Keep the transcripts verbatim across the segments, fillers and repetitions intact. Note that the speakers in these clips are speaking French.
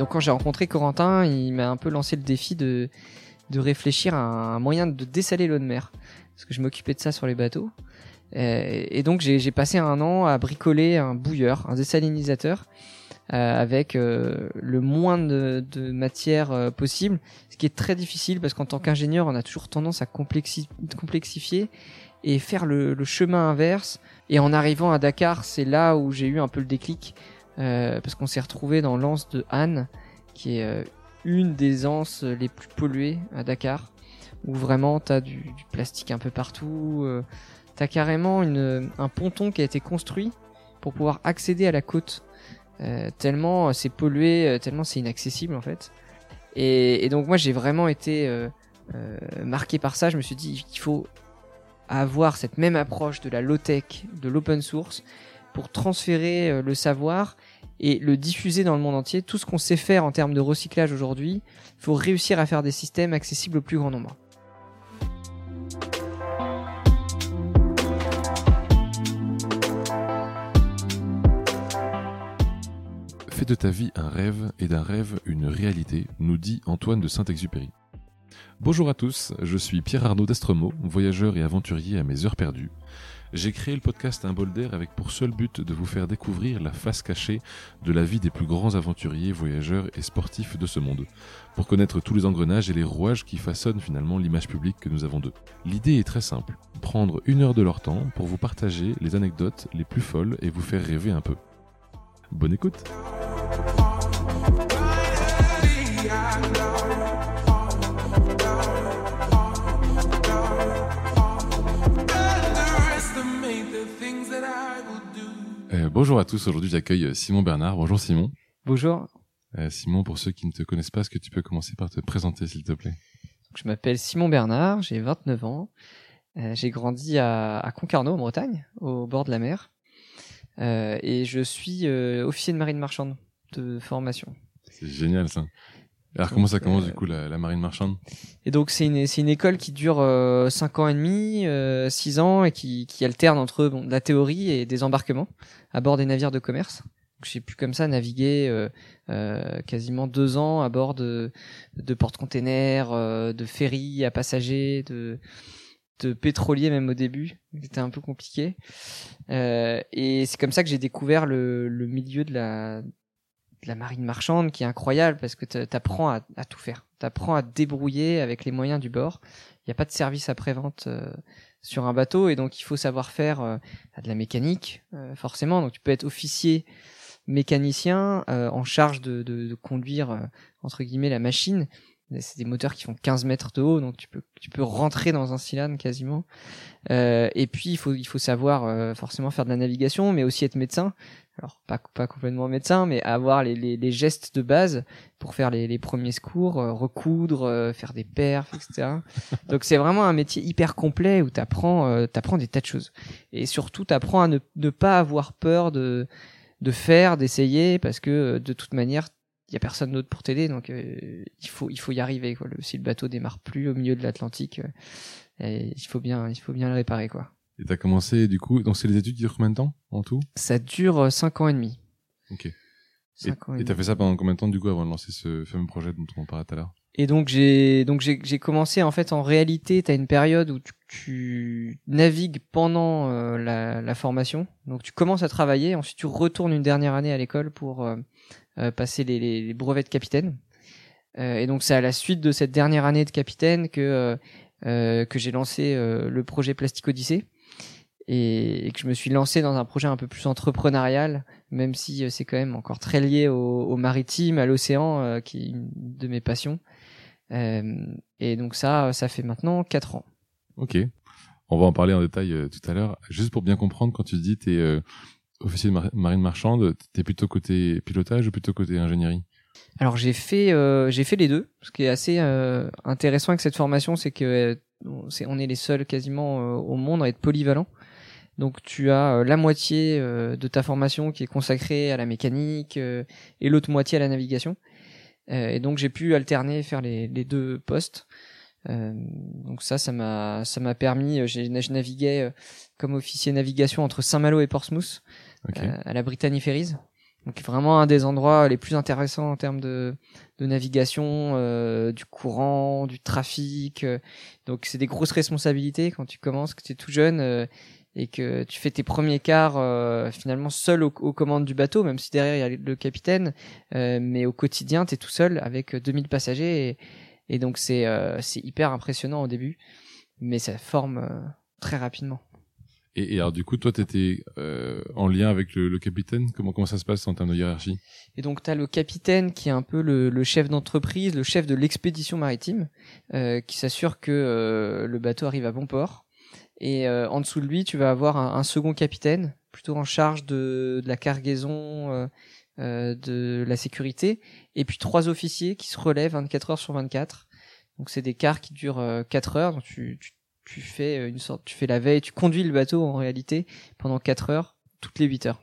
donc quand j'ai rencontré Corentin, il m'a un peu lancé le défi de de réfléchir à un moyen de dessaler l'eau de mer, parce que je m'occupais de ça sur les bateaux. Et, et donc j'ai, j'ai passé un an à bricoler un bouilleur, un désalinisateur, euh, avec euh, le moins de, de matière euh, possible, ce qui est très difficile parce qu'en tant qu'ingénieur, on a toujours tendance à complexi- complexifier et faire le, le chemin inverse. Et en arrivant à Dakar, c'est là où j'ai eu un peu le déclic, euh, parce qu'on s'est retrouvé dans l'anse de Han, qui est euh, une des anses les plus polluées à Dakar, où vraiment t'as du, du plastique un peu partout. Euh, t'as carrément une, un ponton qui a été construit pour pouvoir accéder à la côte, euh, tellement c'est pollué, tellement c'est inaccessible en fait. Et, et donc moi j'ai vraiment été euh, euh, marqué par ça. Je me suis dit qu'il faut avoir cette même approche de la low-tech, de l'open source, pour transférer euh, le savoir et le diffuser dans le monde entier. Tout ce qu'on sait faire en termes de recyclage aujourd'hui, il faut réussir à faire des systèmes accessibles au plus grand nombre. Fais de ta vie un rêve et d'un rêve une réalité, nous dit Antoine de Saint-Exupéry. Bonjour à tous, je suis Pierre-Arnaud d'Estremaux, voyageur et aventurier à mes heures perdues. J'ai créé le podcast Un bol d'air avec pour seul but de vous faire découvrir la face cachée de la vie des plus grands aventuriers, voyageurs et sportifs de ce monde, pour connaître tous les engrenages et les rouages qui façonnent finalement l'image publique que nous avons d'eux. L'idée est très simple, prendre une heure de leur temps pour vous partager les anecdotes les plus folles et vous faire rêver un peu. Bonne écoute! Euh, bonjour à tous, aujourd'hui j'accueille Simon Bernard. Bonjour Simon. Bonjour. Euh, Simon, pour ceux qui ne te connaissent pas, est-ce que tu peux commencer par te présenter s'il te plaît? Je m'appelle Simon Bernard, j'ai vingt-neuf ans. Euh, j'ai grandi à, à Concarneau, en Bretagne, au bord de la mer. Euh, et je suis euh, officier de marine marchande de formation. C'est génial ça. Alors donc, comment ça commence euh, du coup la, la marine marchande? Et donc c'est une c'est une école qui dure euh, cinq ans et demi, euh, six ans et qui qui alterne entre bon, de la théorie et des embarquements à bord des navires de commerce. Donc j'ai pu comme ça naviguer euh, euh, quasiment deux ans à bord de de porte-containers, euh, de ferries à passagers, de de pétroliers même au début, c'était un peu compliqué. Euh, et c'est comme ça que j'ai découvert le le milieu de la de la marine marchande, qui est incroyable parce que t'apprends à, à tout faire. T'apprends à te débrouiller avec les moyens du bord. Il n'y a pas de service après-vente euh, sur un bateau et donc il faut savoir faire euh, de la mécanique, euh, forcément. Donc tu peux être officier mécanicien euh, en charge de, de, de conduire, euh, entre guillemets, la machine. C'est des moteurs qui font quinze mètres de haut, donc tu peux tu peux rentrer dans un cylindre quasiment. Euh, et puis il faut il faut savoir euh, forcément faire de la navigation, mais aussi être médecin. Alors pas pas complètement médecin, mais avoir les les, les gestes de base pour faire les les premiers secours, euh, recoudre, euh, faire des perfs, et cetera. Donc c'est vraiment un métier hyper complet où t'apprends euh, t'apprends des tas de choses. Et surtout t'apprends à ne ne pas avoir peur de de faire, d'essayer, parce que de toute manière il y a personne d'autre pour t'aider, donc euh, il faut il faut y arriver quoi. Le, si le bateau démarre plus au milieu de l'Atlantique, euh, et il faut bien il faut bien le réparer quoi. Et t'as commencé du coup, donc c'est les études qui durent combien de temps en tout? Ça dure euh, cinq ans et demi. Ok. cinq et, ans et, et t'as fait ça pendant combien de temps du coup avant de lancer ce fameux projet dont on parlait tout à l'heure? Et donc j'ai donc j'ai j'ai commencé en fait en réalité t'as une période où tu, tu navigues pendant euh, la la formation, donc tu commences à travailler, ensuite tu retournes une dernière année à l'école pour euh, Euh, passer les, les, les brevets de capitaine. Euh, et donc c'est à la suite de cette dernière année de capitaine que euh, euh, que j'ai lancé euh, le projet Plastic Odyssée et, et que je me suis lancé dans un projet un peu plus entrepreneurial, même si euh, c'est quand même encore très lié au, au maritime, à l'océan, euh, qui est une de mes passions. Euh, et donc ça, ça fait maintenant quatre ans. Ok. On va en parler en détail euh, tout à l'heure. Juste pour bien comprendre, quand tu dis t'es euh, officier de mar- marine marchande, t'es plutôt côté pilotage ou plutôt côté ingénierie? Alors j'ai fait euh, j'ai fait les deux. Ce qui est assez euh, intéressant avec cette formation, c'est que euh, c'est, on est les seuls quasiment euh, au monde à être polyvalents. Donc tu as euh, la moitié euh, de ta formation qui est consacrée à la mécanique euh, et l'autre moitié à la navigation. Euh, et donc j'ai pu alterner, faire les, les deux postes. Euh, donc ça, ça m'a ça m'a permis. J'ai, je naviguais euh, comme officier navigation entre Saint-Malo et Portsmouth, okay. euh, à la Brittany Ferries. Donc vraiment un des endroits les plus intéressants en termes de, de navigation, euh, du courant, du trafic. Euh, donc c'est des grosses responsabilités quand tu commences, que tu es tout jeune euh, et que tu fais tes premiers quarts euh, finalement seul au- aux commandes du bateau, même si derrière il y a le capitaine. Euh, mais au quotidien, tu es tout seul avec deux mille passagers et, et donc c'est, euh, c'est hyper impressionnant au début, mais ça forme euh, très rapidement. Et, et alors du coup, toi, t'étais euh, en lien avec le, le capitaine. Comment comment ça se passe en termes de hiérarchie? Et donc t'as le capitaine qui est un peu le, le chef d'entreprise, le chef de l'expédition maritime, euh, qui s'assure que euh, le bateau arrive à bon port. Et euh, en dessous de lui, tu vas avoir un, un second capitaine, plutôt en charge de, de la cargaison, euh, euh, de la sécurité, et puis trois officiers qui se relèvent vingt-quatre heures sur vingt-quatre. Donc c'est des quarts qui durent euh, quatre heures. Donc tu, tu tu fais une sorte, tu fais la veille, tu conduis le bateau en réalité pendant quatre heures, toutes les huit heures.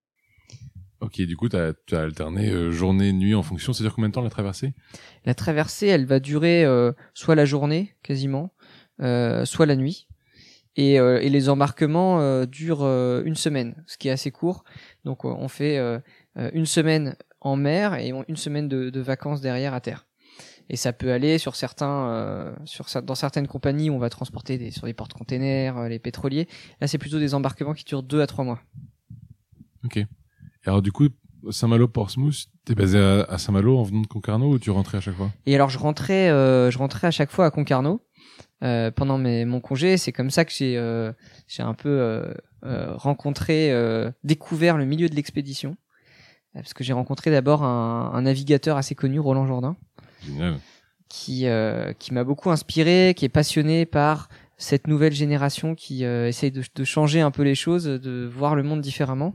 Ok, du coup, t'as as alterné euh, journée, nuit en fonction. Ça dure combien de temps la traversée? La traversée, elle va durer euh, soit la journée quasiment, euh, soit la nuit. Et, euh, et les embarquements euh, durent euh, une semaine, ce qui est assez court. Donc euh, on fait euh, une semaine en mer et on, une semaine de, de vacances derrière à terre. Et ça peut aller sur certains, euh, sur dans certaines compagnies où on va transporter des, sur des porte-containers, euh, les pétroliers. Là, c'est plutôt des embarquements qui durent deux à trois mois. Ok. Et alors du coup, Saint-Malo, Portsmouth, t'es basé à, à Saint-Malo en venant de Concarneau ou tu rentrais à chaque fois? Et alors je rentrais, euh, je rentrais à chaque fois à Concarneau euh, pendant mes, mon congé. C'est comme ça que j'ai, euh, j'ai un peu euh, euh, rencontré, euh, découvert le milieu de l'expédition, parce que j'ai rencontré d'abord un, un navigateur assez connu, Roland Jourdain. Génial. qui euh, qui m'a beaucoup inspiré, qui est passionné par cette nouvelle génération qui euh, essaye de, de changer un peu les choses, de voir le monde différemment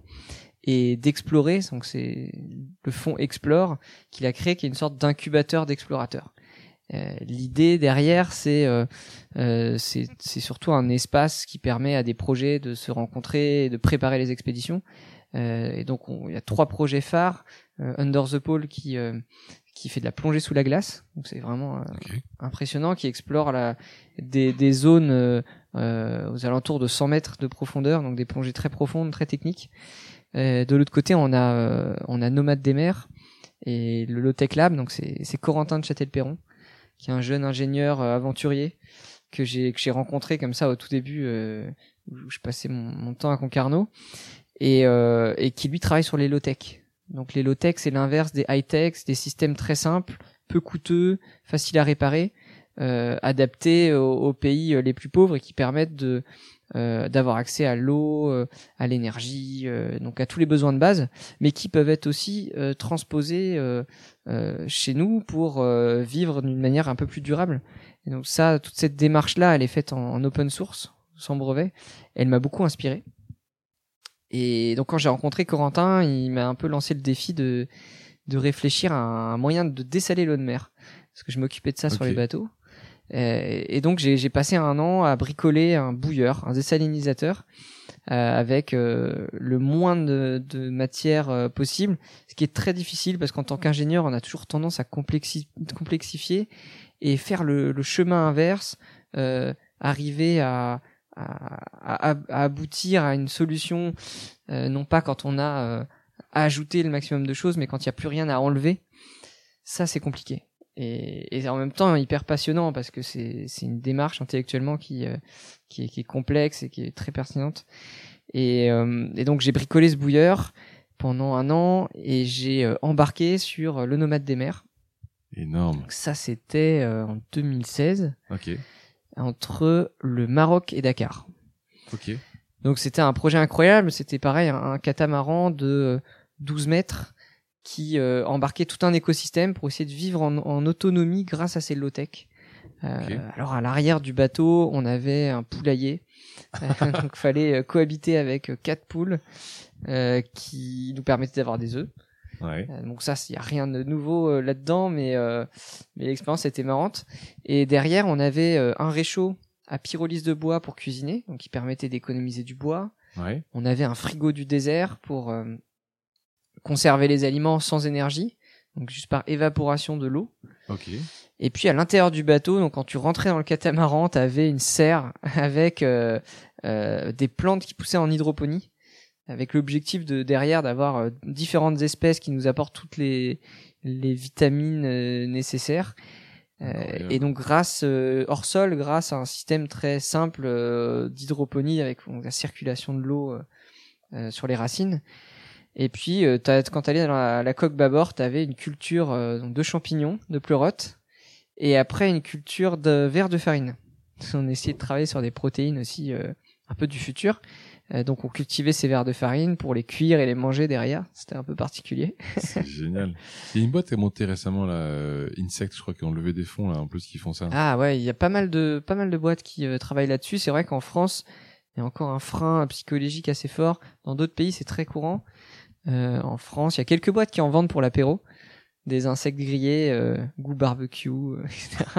et d'explorer. Donc c'est le fonds Explore qu'il a créé, qui est une sorte d'incubateur d'explorateurs. Euh, l'idée derrière, c'est euh, euh, c'est c'est surtout un espace qui permet à des projets de se rencontrer et de préparer les expéditions. Euh, et donc il y a trois projets phares. euh, Under the Pole qui euh, qui fait de la plongée sous la glace, donc c'est vraiment euh, Okay. impressionnant, qui explore la, des, des zones euh, euh, aux alentours de cent mètres de profondeur, donc des plongées très profondes, très techniques. Euh, de l'autre côté, on a euh, on a Nomade des mers et le Low Tech Lab, donc c'est c'est Corentin de Châtel-Perron, qui est un jeune ingénieur euh, aventurier que j'ai que j'ai rencontré comme ça au tout début, euh, où je passais mon, mon temps à Concarneau, et euh, et qui lui travaille sur les low tech. Donc les low-tech, c'est l'inverse des high-tech, des systèmes très simples, peu coûteux, faciles à réparer, euh, adaptés aux, aux pays les plus pauvres et qui permettent de euh, d'avoir accès à l'eau, euh, à l'énergie, euh, donc à tous les besoins de base, mais qui peuvent être aussi euh, transposés euh, euh, chez nous pour euh, vivre d'une manière un peu plus durable. Et donc ça, toute cette démarche-là, elle est faite en, en open source, sans brevet. Elle m'a beaucoup inspiré. Et donc quand j'ai rencontré Corentin, il m'a un peu lancé le défi de de réfléchir à un moyen de dessaler l'eau de mer, parce que je m'occupais de ça okay. sur les bateaux. Et, et donc j'ai j'ai passé un an à bricoler un bouilleur, un désalinisateur, euh, avec euh, le moins de, de matière euh, possible, ce qui est très difficile parce qu'en tant qu'ingénieur, on a toujours tendance à complexi- complexifier et faire le, le chemin inverse, euh, arriver à À, à, à aboutir à une solution, euh, non pas quand on a euh, ajouté le maximum de choses, mais quand il n'y a plus rien à enlever. Ça, c'est compliqué. Et, et en même temps, hyper passionnant, parce que c'est, c'est une démarche intellectuellement qui, euh, qui, est, qui est complexe et qui est très pertinente. Et, euh, et donc, j'ai bricolé ce bouilleur pendant un an et j'ai euh, embarqué sur le Nomade des mers. Énorme. Donc ça, c'était euh, en deux mille seize. Ok. Entre le Maroc et Dakar. Ok. Donc c'était un projet incroyable, c'était pareil, un, un catamaran de douze mètres qui euh, embarquait tout un écosystème pour essayer de vivre en, en autonomie grâce à ces low-tech. Euh, okay. Alors à l'arrière du bateau, on avait un poulailler, euh, donc fallait cohabiter avec quatre poules euh, qui nous permettaient d'avoir des œufs. Ouais. Euh, donc ça, il y a rien de nouveau euh, là-dedans, mais euh, mais l'expérience était marrante. Et derrière, on avait euh, un réchaud à pyrolyse de bois pour cuisiner, donc qui permettait d'économiser du bois. Ouais. On avait un frigo du désert pour euh, conserver les aliments sans énergie, donc juste par évaporation de l'eau. Ok. Et puis à l'intérieur du bateau, donc quand tu rentrais dans le catamaran, t'avais une serre avec euh, euh, des plantes qui poussaient en hydroponie. avec l'objectif de derrière d'avoir euh, différentes espèces qui nous apportent toutes les les vitamines euh, nécessaires. Euh, Incroyable. et donc grâce euh, hors sol, grâce à un système très simple euh, d'hydroponie avec donc, la circulation de l'eau euh, euh, sur les racines. Et puis euh, t'as, quand t'allais dans la, la coque bâbord, t'avais une culture euh, donc de champignons, de pleurotes, et après une culture de vers de farine. On essayait de travailler sur des protéines aussi euh, un peu du futur. Euh, donc on cultivait ces vers de farine pour les cuire et les manger derrière. C'était un peu particulier. C'est génial. Il y a une boîte qui a monté récemment, là, euh, Insect, je crois, qui ont levé des fonds, là, en plus, qui font ça. Ah ouais, il y a pas mal de pas mal de boîtes qui euh, travaillent là-dessus. C'est vrai qu'en France, il y a encore un frein psychologique assez fort. Dans d'autres pays, c'est très courant. Euh, en France, il y a quelques boîtes qui en vendent pour l'apéro. Des insectes grillés, euh, goût barbecue, euh, et cetera.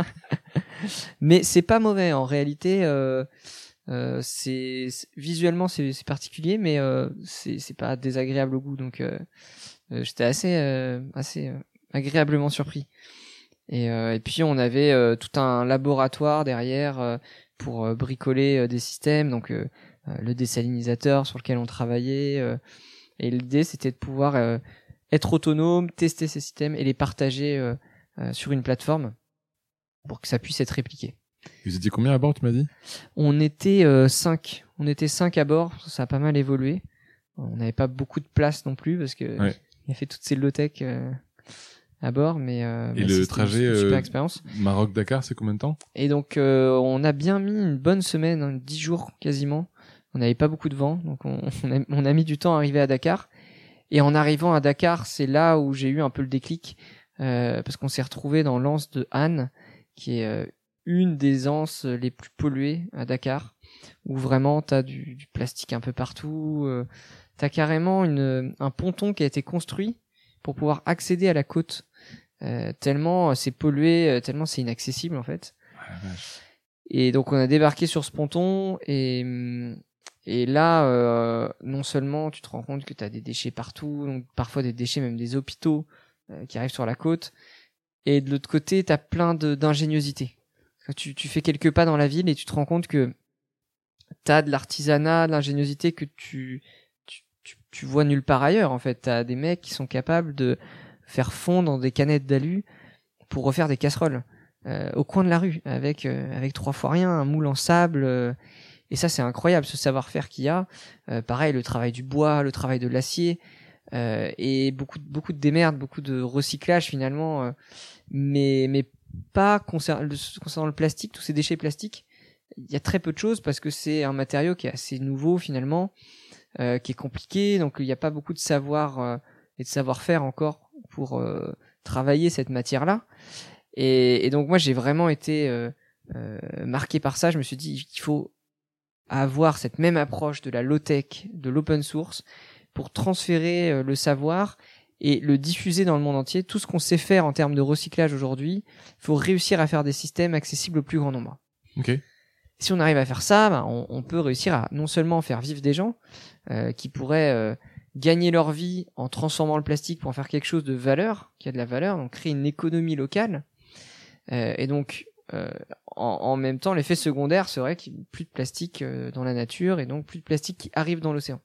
Mais c'est pas mauvais. En réalité, euh, euh, c'est, c'est visuellement c'est, c'est particulier, mais euh, c'est, c'est pas désagréable au goût. Donc, euh, euh, j'étais assez euh, assez euh, agréablement surpris. Et, euh, et puis on avait euh, tout un laboratoire derrière euh, pour euh, bricoler euh, des systèmes. Donc euh, euh, le désalinisateur sur lequel on travaillait. Euh, et l'idée c'était de pouvoir euh, être autonome, tester ces systèmes et les partager euh, euh, sur une plateforme pour que ça puisse être répliqué. Vous étiez combien à bord, tu m'as dit? On était euh, cinq. On était cinq à bord. Ça a pas mal évolué. On n'avait pas beaucoup de place non plus parce que Ouais. il a fait toutes ces low-tech euh, à bord, mais euh, Et mais le c'était trajet, une super euh, expérience. Maroc-Dakar, c'est combien de temps? Et donc euh, on a bien mis une bonne semaine, hein, dix jours quasiment. On n'avait pas beaucoup de vent, donc on, on, a, on a mis du temps à arriver à Dakar. Et en arrivant à Dakar, c'est là où j'ai eu un peu le déclic, euh, parce qu'on s'est retrouvé dans l'anse de Han, qui est euh, une des anses les plus polluées à Dakar, où vraiment t'as du, du plastique un peu partout. Euh, t'as carrément une, un ponton qui a été construit pour pouvoir accéder à la côte, euh, tellement c'est pollué, euh, tellement c'est inaccessible en fait. Ah, la vache. Et donc on a débarqué sur ce ponton et et là euh, non seulement tu te rends compte que tu as des déchets partout, donc parfois des déchets même des hôpitaux euh, qui arrivent sur la côte, et de l'autre côté tu as plein de d'ingéniosité. Tu tu fais quelques pas dans la ville et tu te rends compte que tu as de l'artisanat, de l'ingéniosité que tu tu tu, tu vois nulle part ailleurs en fait. Tu as des mecs qui sont capables de faire fondre des canettes d'alu pour refaire des casseroles. Euh, au coin de la rue, avec euh, avec trois fois rien, un moule en sable, euh, et ça c'est incroyable ce savoir-faire qu'il y a. Euh, pareil, le travail du bois, le travail de l'acier, euh, et beaucoup beaucoup de démerde, beaucoup de recyclage finalement, euh, mais mais pas concernant le, concernant le plastique, tous ces déchets plastiques. Il y a très peu de choses parce que c'est un matériau qui est assez nouveau finalement, euh, qui est compliqué, donc il n'y a pas beaucoup de savoir euh, et de savoir-faire encore pour euh, travailler cette matière-là. Et, et donc moi j'ai vraiment été euh, euh, marqué par ça. Je me suis dit qu'il faut avoir cette même approche de la low-tech, de l'open source, pour transférer euh, le savoir et le diffuser dans le monde entier. Tout ce qu'on sait faire en termes de recyclage aujourd'hui, il faut réussir à faire des systèmes accessibles au plus grand nombre. Ok. Si on arrive à faire ça, bah, on, on peut réussir à non seulement faire vivre des gens euh, qui pourraient euh, gagner leur vie en transformant le plastique pour en faire quelque chose de valeur, qui a de la valeur, donc créer une économie locale. Euh, et donc, euh, en, en même temps, l'effet secondaire serait qu'il n'y ait plus de plastique euh, dans la nature et donc plus de plastique qui arrive dans l'océan.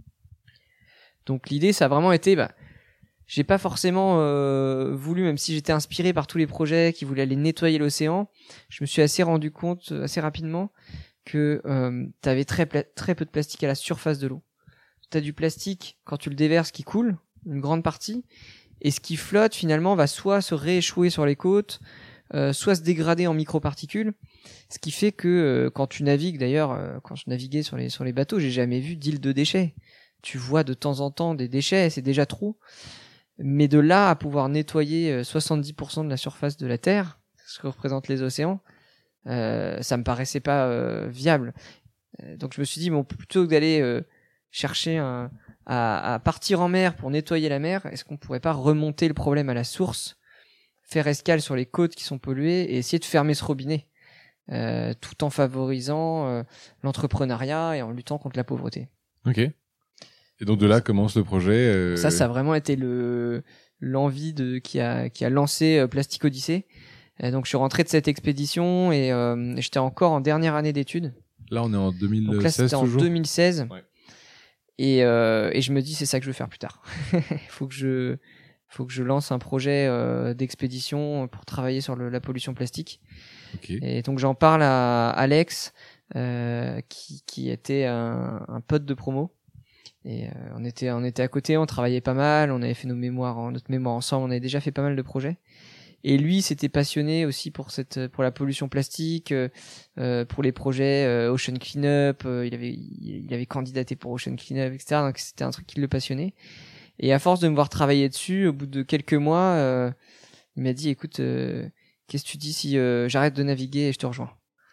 Donc l'idée, ça a vraiment été, bah, j'ai pas forcément euh, voulu, même si j'étais inspiré par tous les projets qui voulaient aller nettoyer l'océan, je me suis assez rendu compte assez rapidement que euh, t'avais très pla- très peu de plastique à la surface de l'eau. T'as du plastique quand tu le déverses qui coule, une grande partie, et ce qui flotte finalement va soit se rééchouer sur les côtes, Euh, soit se dégrader en microparticules, ce qui fait que euh, quand tu navigues, d'ailleurs, euh, quand je naviguais sur les sur les bateaux, j'ai jamais vu d'île de déchets. Tu vois de temps en temps des déchets, c'est déjà trop, mais de là à pouvoir nettoyer euh, soixante-dix pour cent de la surface de la Terre, ce que représentent les océans, euh, ça me paraissait pas euh, viable. Euh, donc je me suis dit bon, plutôt que d'aller euh, chercher un, à, à partir en mer pour nettoyer la mer, est-ce qu'on pourrait pas remonter le problème à la source, faire escale sur les côtes qui sont polluées et essayer de fermer ce robinet, euh, tout en favorisant euh, l'entrepreneuriat et en luttant contre la pauvreté. Ok. Et donc de là commence le projet. Euh... Ça, ça a vraiment été le l'envie de qui a qui a lancé euh, Plastic Odyssey. Euh, donc je suis rentré de cette expédition et euh, j'étais encore en dernière année d'études. Là, on est en deux mille seize donc là, c'était en toujours. deux mille seize. Ouais. Et, euh, et je me dis c'est ça que je veux faire plus tard. Il faut que je faut que je lance un projet euh, d'expédition pour travailler sur le, la pollution plastique. Okay. Et donc j'en parle à Alex, euh, qui, qui était un, un pote de promo. Et euh, on était on était à côté, on travaillait pas mal, on avait fait nos mémoires, notre mémoire ensemble, on avait déjà fait pas mal de projets. Et lui s'était passionné aussi pour cette pour la pollution plastique, euh, pour les projets euh, Ocean Cleanup. Euh, il avait il avait candidaté pour Ocean Cleanup, et cetera. Donc c'était un truc qui le passionnait. Et à force de me voir travailler dessus, au bout de quelques mois, euh, il m'a dit écoute, euh, qu'est-ce que tu dis si euh, j'arrête de naviguer et je te rejoins.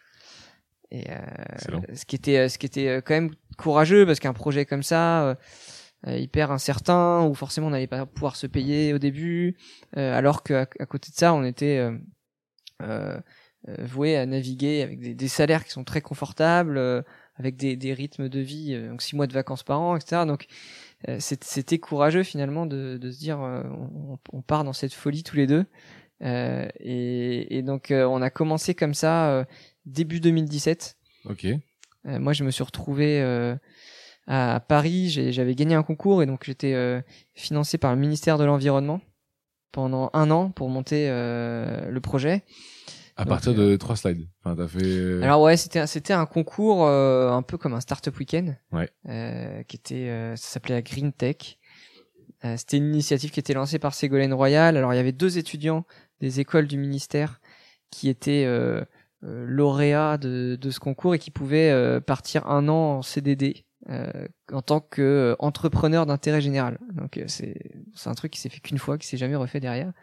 Et euh, ce qui était ce qui était quand même courageux parce qu'un projet comme ça. Euh, Euh, hyper incertain où forcément on n'allait pas pouvoir se payer au début, euh, alors qu'à à côté de ça on était euh, euh, voué à naviguer avec des, des salaires qui sont très confortables, euh, avec des, des rythmes de vie, euh, donc six mois de vacances par an, et cetera. Donc euh, c'était courageux finalement de, de se dire euh, on, on part dans cette folie tous les deux, euh, et, et donc euh, on a commencé comme ça euh, début deux mille dix-sept. Ok. Euh, moi je me suis retrouvé euh, à Paris, j'avais gagné un concours et donc j'étais euh, financé par le ministère de l'Environnement pendant un an pour monter euh, le projet. À donc, partir de euh, trois slides. Enfin, t'as fait. Alors ouais, c'était c'était un concours euh, un peu comme un startup week-end. Ouais. Euh, qui était, euh, ça s'appelait la Green Tech. Euh, c'était une initiative qui était lancée par Ségolène Royal. Alors il y avait deux étudiants des écoles du ministère qui étaient euh, euh, lauréats de de ce concours et qui pouvaient euh, partir un an en C D D. Euh, en tant que euh, entrepreneur d'intérêt général. Donc euh, c'est c'est un truc qui s'est fait qu'une fois, qui s'est jamais refait derrière.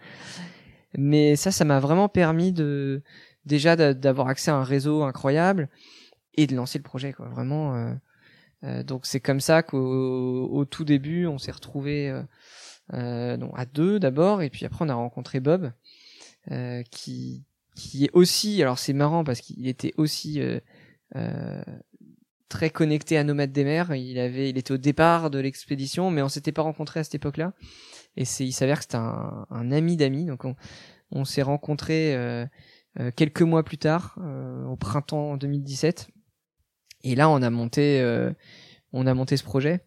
Mais ça ça m'a vraiment permis de déjà d'avoir accès à un réseau incroyable et de lancer le projet quoi, vraiment euh, euh, donc c'est comme ça qu'au au tout début, on s'est retrouvés euh, euh, non, à deux d'abord et puis après on a rencontré Bob euh, qui qui est aussi, alors c'est marrant parce qu'il était aussi euh, euh, très connecté à Nomades des mers. Il avait, il était au départ de l'expédition, mais on s'était pas rencontrés à cette époque-là. Et c'est, il s'avère que c'était un, un ami d'amis. Donc on, on s'est rencontrés euh, euh, quelques mois plus tard, euh, au printemps deux mille dix-sept. Et là, on a monté, euh, on a monté ce projet.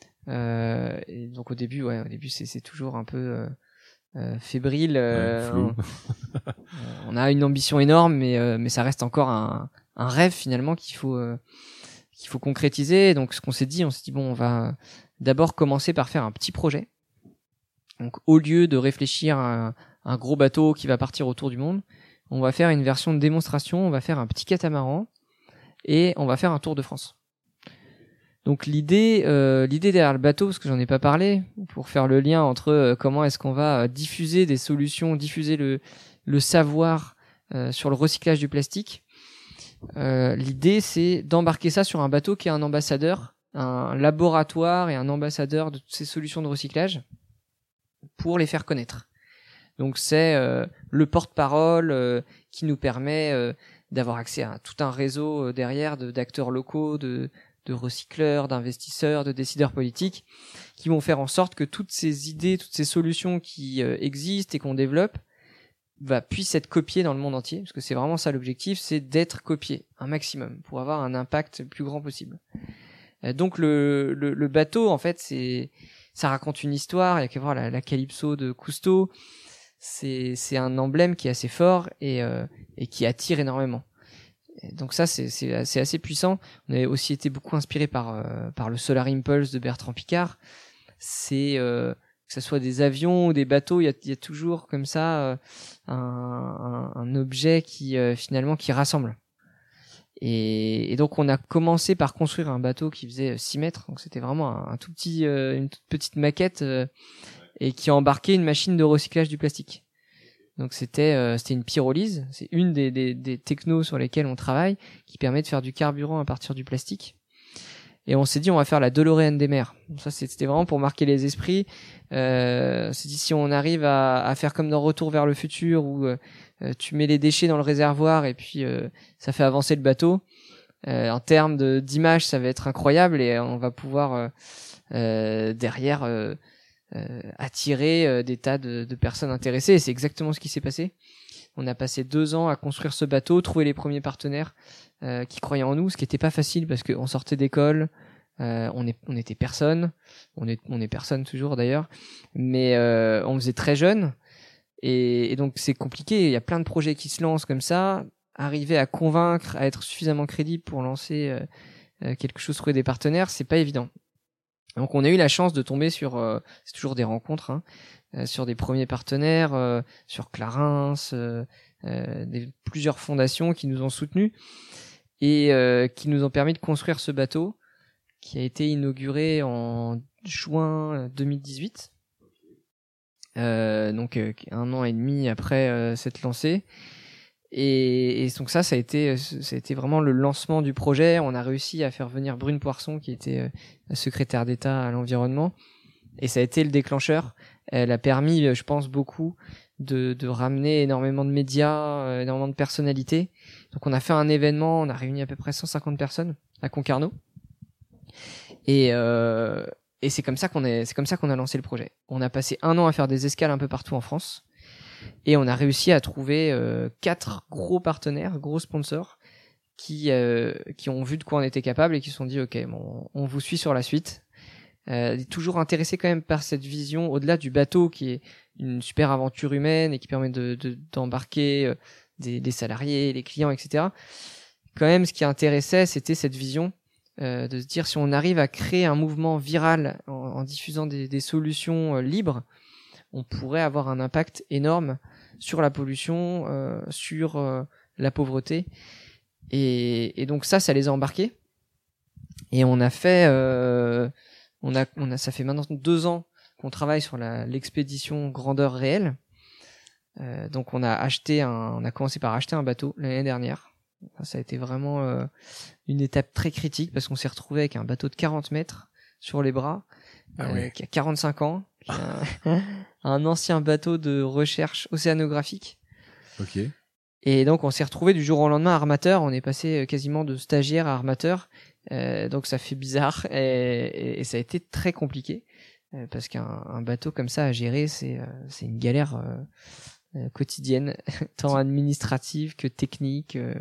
Euh, et donc au début, ouais, au début c'est, c'est toujours un peu euh, euh, fébrile. Euh, ouais, on, on a une ambition énorme, mais euh, mais ça reste encore un, un rêve finalement qu'il faut. Euh, qu'il faut concrétiser. Donc ce qu'on s'est dit, on s'est dit bon, on va d'abord commencer par faire un petit projet. Donc au lieu de réfléchir à un, un gros bateau qui va partir autour du monde, on va faire une version de démonstration, on va faire un petit catamaran et on va faire un tour de France. Donc l'idée euh, l'idée derrière le bateau, parce que j'en ai pas parlé, pour faire le lien entre euh, comment est-ce qu'on va diffuser des solutions, diffuser le le savoir euh, sur le recyclage du plastique. Euh, l'idée c'est d'embarquer ça sur un bateau qui est un ambassadeur, un laboratoire et un ambassadeur de toutes ces solutions de recyclage pour les faire connaître. Donc c'est euh, le porte-parole euh, qui nous permet euh, d'avoir accès à tout un réseau euh, derrière de, d'acteurs locaux, de, de recycleurs, d'investisseurs, de décideurs politiques qui vont faire en sorte que toutes ces idées, toutes ces solutions qui euh, existent et qu'on développe va puisse être copié dans le monde entier, parce que c'est vraiment ça l'objectif, c'est d'être copié un maximum pour avoir un impact le plus grand possible. Euh, donc le, le le bateau en fait c'est ça raconte une histoire. Il y a qu'à voir la, la Calypso de Cousteau. C'est c'est un emblème qui est assez fort et euh, et qui attire énormément. Et donc ça c'est c'est c'est assez puissant. On avait aussi été beaucoup inspiré par euh, par le Solar Impulse de Bertrand Piccard. C'est euh, que ce soit des avions ou des bateaux, il y a, il y a toujours comme ça euh, un, un, un objet qui euh, finalement qui rassemble. Et, et donc on a commencé par construire un bateau qui faisait six mètres, donc c'était vraiment un, un tout petit, euh, une toute petite maquette euh, et qui embarquait une machine de recyclage du plastique. Donc c'était euh, c'était une pyrolyse, c'est une des, des, des technos sur lesquels on travaille, qui permet de faire du carburant à partir du plastique. Et on s'est dit on va faire la DeLorean des mers. Donc ça c'était vraiment pour marquer les esprits. Euh, on s'est dit si on arrive à, à faire comme dans Retour vers le futur où euh, tu mets les déchets dans le réservoir et puis euh, ça fait avancer le bateau. Euh, en termes de d'image ça va être incroyable et on va pouvoir euh, euh, derrière euh, euh, attirer euh, des tas de, de personnes intéressées. Et c'est exactement ce qui s'est passé. On a passé deux ans à construire ce bateau, trouver les premiers partenaires euh, qui croyaient en nous, ce qui était pas facile parce qu'on sortait d'école, Euh, on est, on était personne, on est, on est personne toujours d'ailleurs, mais euh, on faisait très jeune, et, et donc c'est compliqué. Il y a plein de projets qui se lancent comme ça. Arriver à convaincre, à être suffisamment crédible pour lancer euh, euh, quelque chose, trouver des partenaires, c'est pas évident. Donc on a eu la chance de tomber sur, euh, c'est toujours des rencontres, hein, euh, sur des premiers partenaires, euh, sur Clarins, euh, euh, des, plusieurs fondations qui nous ont soutenus et euh, qui nous ont permis de construire ce bateau, qui a été inauguré en juin deux mille dix-huit, euh, donc euh, un an et demi après euh, cette lancée. Et, et donc ça, ça a été, ça a été vraiment le lancement du projet. On a réussi à faire venir Brune Poisson, qui était euh, secrétaire d'État à l'environnement, et ça a été le déclencheur. Elle a permis, je pense, beaucoup de, de ramener énormément de médias, euh, énormément de personnalités. Donc on a fait un événement, on a réuni à peu près cent cinquante personnes à Concarneau. Et, euh, et c'est comme ça qu'on est, c'est comme ça qu'on a lancé le projet. On a passé un an à faire des escales un peu partout en France. Et on a réussi à trouver euh, quatre gros partenaires, gros sponsors, qui euh, qui ont vu de quoi on était capable et qui se sont dit ok, bon, on vous suit sur la suite. Euh, toujours intéressé quand même par cette vision au-delà du bateau, qui est une super aventure humaine et qui permet de, de d'embarquer euh, des, des salariés, les clients, et cetera. Quand même, ce qui intéressait, c'était cette vision euh, de se dire si on arrive à créer un mouvement viral en, en diffusant des, des solutions euh, libres, on pourrait avoir un impact énorme sur la pollution, euh, sur euh, la pauvreté. Et, et donc ça, ça les a embarqués. Et on a fait, euh, on a, on a, ça fait maintenant deux ans qu'on travaille sur la, l'expédition grandeur réelle. Euh, donc on a acheté un, on a commencé par acheter un bateau l'année dernière. Ça a été vraiment euh, une étape très critique parce qu'on s'est retrouvé avec un bateau de quarante mètres sur les bras, ah euh, ouais. qui a quarante-cinq ans. Un, un ancien bateau de recherche océanographique. Ok. Et donc on s'est retrouvé du jour au lendemain armateur. On est passé quasiment de stagiaire à armateur. Euh, donc ça fait bizarre et, et, et ça a été très compliqué euh, parce qu'un un bateau comme ça à gérer, c'est euh, c'est une galère euh, euh, quotidienne, tant administrative que technique. Euh,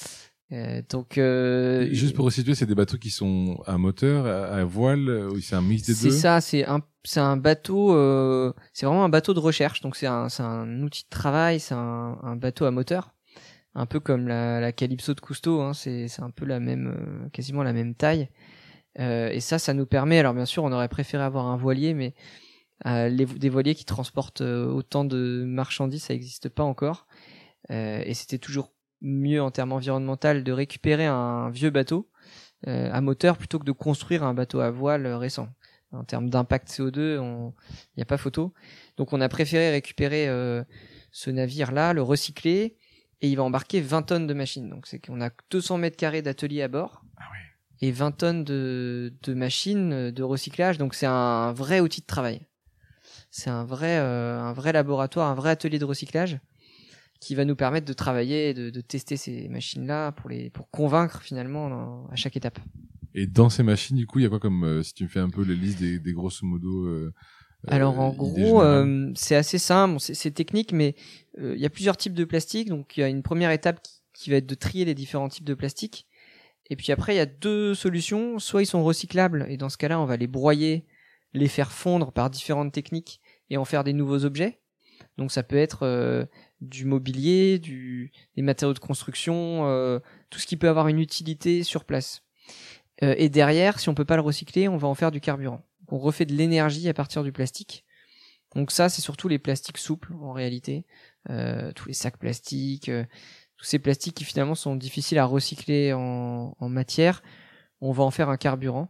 Euh, donc euh, juste pour resituer, c'est des bateaux qui sont à moteur, à, à voile, ou c'est un mix des c'est deux. C'est ça, c'est un c'est un bateau, euh, c'est vraiment un bateau de recherche. Donc c'est un c'est un outil de travail, c'est un, un bateau à moteur, un peu comme la, la Calypso de Cousteau. Hein, c'est c'est un peu la même, euh, quasiment la même taille. Euh, et ça, ça nous permet. Alors bien sûr, on aurait préféré avoir un voilier, mais euh, les, des voiliers qui transportent euh, autant de marchandises, ça n'existe pas encore. Euh, et c'était toujours mieux en termes environnementaux de récupérer un vieux bateau euh, à moteur plutôt que de construire un bateau à voile récent. En termes d'impact C O deux, il n'y a pas photo. Donc on a préféré récupérer euh, ce navire-là, le recycler, et il va embarquer vingt tonnes de machines. Donc c'est qu'on a deux cents mètres carrés d'atelier à bord, ah ouais. et vingt tonnes de, de machines de recyclage. Donc c'est un vrai outil de travail. C'est un vrai, euh, un vrai laboratoire, un vrai atelier de recyclage, qui va nous permettre de travailler et de, de tester ces machines-là pour les pour convaincre finalement dans, à chaque étape. Et dans ces machines, du coup, il y a quoi comme, euh, si tu me fais un peu les listes des, des grosso modo euh, Alors en euh, gros, euh, c'est assez simple, c'est, c'est technique, mais euh, il y a plusieurs types de plastique. Donc il y a une première étape qui, qui va être de trier les différents types de plastique. Et puis après, il y a deux solutions. Soit ils sont recyclables, et dans ce cas-là, on va les broyer, les faire fondre par différentes techniques et en faire des nouveaux objets. Donc ça peut être euh, du mobilier, du, des matériaux de construction, euh, tout ce qui peut avoir une utilité sur place. Euh, et derrière, si on peut pas le recycler, on va en faire du carburant. Donc on refait de l'énergie à partir du plastique. Donc ça, c'est surtout les plastiques souples en réalité, euh, tous les sacs plastiques, euh, tous ces plastiques qui finalement sont difficiles à recycler en, en matière. On va en faire un carburant.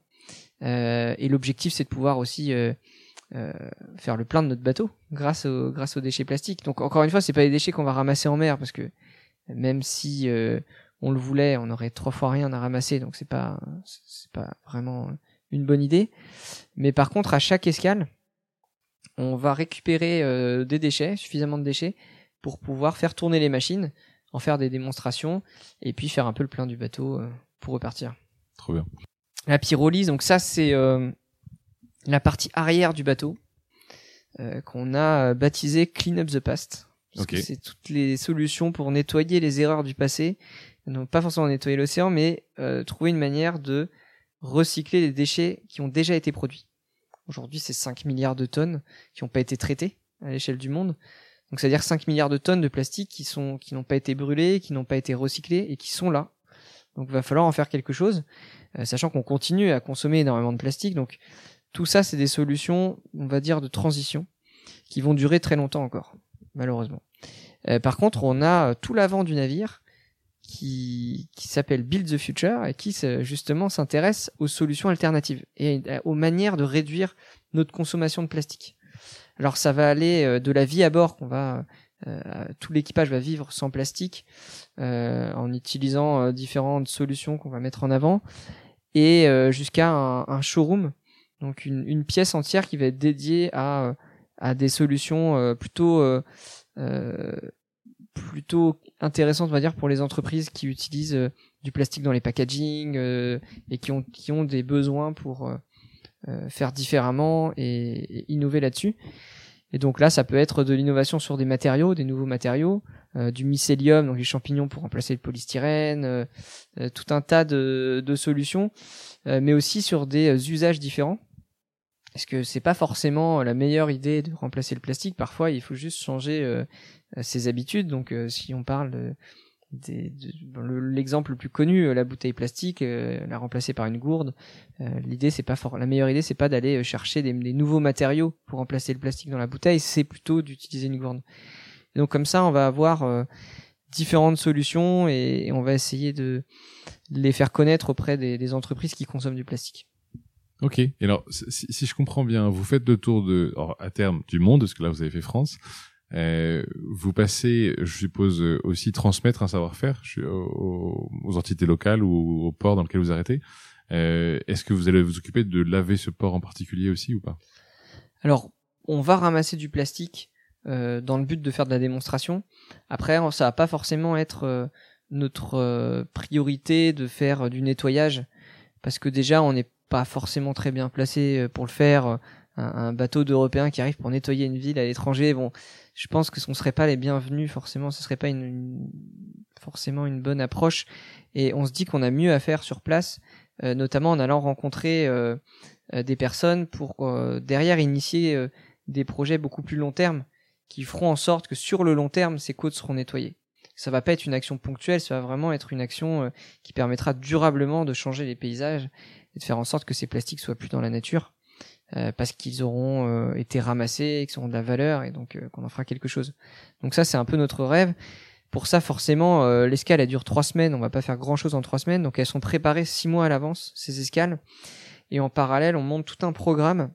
Euh, et l'objectif, c'est de pouvoir aussi euh, Euh, faire le plein de notre bateau grâce aux grâce aux déchets plastiques. Donc encore une fois, c'est pas des déchets qu'on va ramasser en mer, parce que même si euh, on le voulait, on aurait trois fois rien à ramasser, donc c'est pas c'est pas vraiment une bonne idée. Mais par contre, à chaque escale, on va récupérer euh, des déchets, suffisamment de déchets pour pouvoir faire tourner les machines, en faire des démonstrations et puis faire un peu le plein du bateau euh, pour repartir. Trop bien. La pyrolyse, donc ça c'est euh, la partie arrière du bateau, euh, qu'on a baptisé Clean Up the Past. Parce okay. que c'est toutes les solutions pour nettoyer les erreurs du passé. Donc pas forcément nettoyer l'océan, mais euh, trouver une manière de recycler les déchets qui ont déjà été produits. Aujourd'hui, c'est cinq milliards de tonnes qui n'ont pas été traitées à l'échelle du monde. Donc, c'est-à-dire cinq milliards de tonnes de plastique qui sont, qui n'ont pas été brûlées, qui n'ont pas été recyclées et qui sont là. Donc, il va falloir en faire quelque chose, euh, sachant qu'on continue à consommer énormément de plastique. Donc, tout ça, c'est des solutions, on va dire, de transition qui vont durer très longtemps encore, malheureusement. Euh, par contre, on a tout l'avant du navire qui, qui s'appelle Build the Future et qui, justement, s'intéresse aux solutions alternatives et aux manières de réduire notre consommation de plastique. Alors ça va aller de la vie à bord, qu'on va euh, tout l'équipage va vivre sans plastique euh, en utilisant euh, différentes solutions qu'on va mettre en avant, et euh, jusqu'à un, un showroom, donc une, une pièce entière qui va être dédiée à à des solutions euh, plutôt euh, euh, plutôt intéressantes, on va dire, pour les entreprises qui utilisent euh, du plastique dans les packaging euh, et qui ont qui ont des besoins pour euh, Euh, faire différemment et, et innover là-dessus. Et donc là, ça peut être de l'innovation sur des matériaux, des nouveaux matériaux, euh, du mycélium, donc les champignons pour remplacer le polystyrène, euh, euh, tout un tas de, de solutions, euh, mais aussi sur des euh, usages différents. Parce que c'est pas forcément la meilleure idée de remplacer le plastique. Parfois, il faut juste changer euh, ses habitudes. Donc, euh, si on parle de, Des, de, le, l'exemple le plus connu, la bouteille plastique, euh, la remplacer par une gourde. Euh, l'idée, c'est pas fort. La meilleure idée, c'est pas d'aller chercher des, des nouveaux matériaux pour remplacer le plastique dans la bouteille, c'est plutôt d'utiliser une gourde. Et donc comme ça, on va avoir euh, différentes solutions et, et on va essayer de les faire connaître auprès des, des entreprises qui consomment du plastique. Ok. Et alors, si, si je comprends bien, vous faites le tour de, alors, à terme, du monde, parce que là, vous avez fait France. Euh, vous passez, je suppose, aussi transmettre un savoir-faire aux, aux entités locales ou au port dans lequel vous arrêtez. Euh, est-ce que vous allez vous occuper de laver ce port en particulier aussi ou pas? Alors, on va ramasser du plastique euh, dans le but de faire de la démonstration. Après, ça va pas forcément être euh, notre euh, priorité de faire euh, du nettoyage, parce que déjà, on n'est pas forcément très bien placé pour le faire. Un, un bateau d'Européens qui arrive pour nettoyer une ville à l'étranger, bon, je pense que ce ne serait pas les bienvenus forcément, ce serait pas une, une forcément une bonne approche, et on se dit qu'on a mieux à faire sur place, euh, notamment en allant rencontrer euh, euh, des personnes pour euh, derrière initier euh, des projets beaucoup plus long terme qui feront en sorte que sur le long terme ces côtes seront nettoyées. Ça va pas être une action ponctuelle, ça va vraiment être une action euh, qui permettra durablement de changer les paysages et de faire en sorte que ces plastiques soient plus dans la nature. Euh, parce qu'ils auront euh, été ramassés, qu'ils auront de la valeur et donc euh, qu'on en fera quelque chose. Donc ça, c'est un peu notre rêve. Pour ça, forcément, euh, l'escale, elle dure trois semaines. On va pas faire grand-chose en trois semaines. Donc elles sont préparées six mois à l'avance, ces escales. Et en parallèle, on monte tout un programme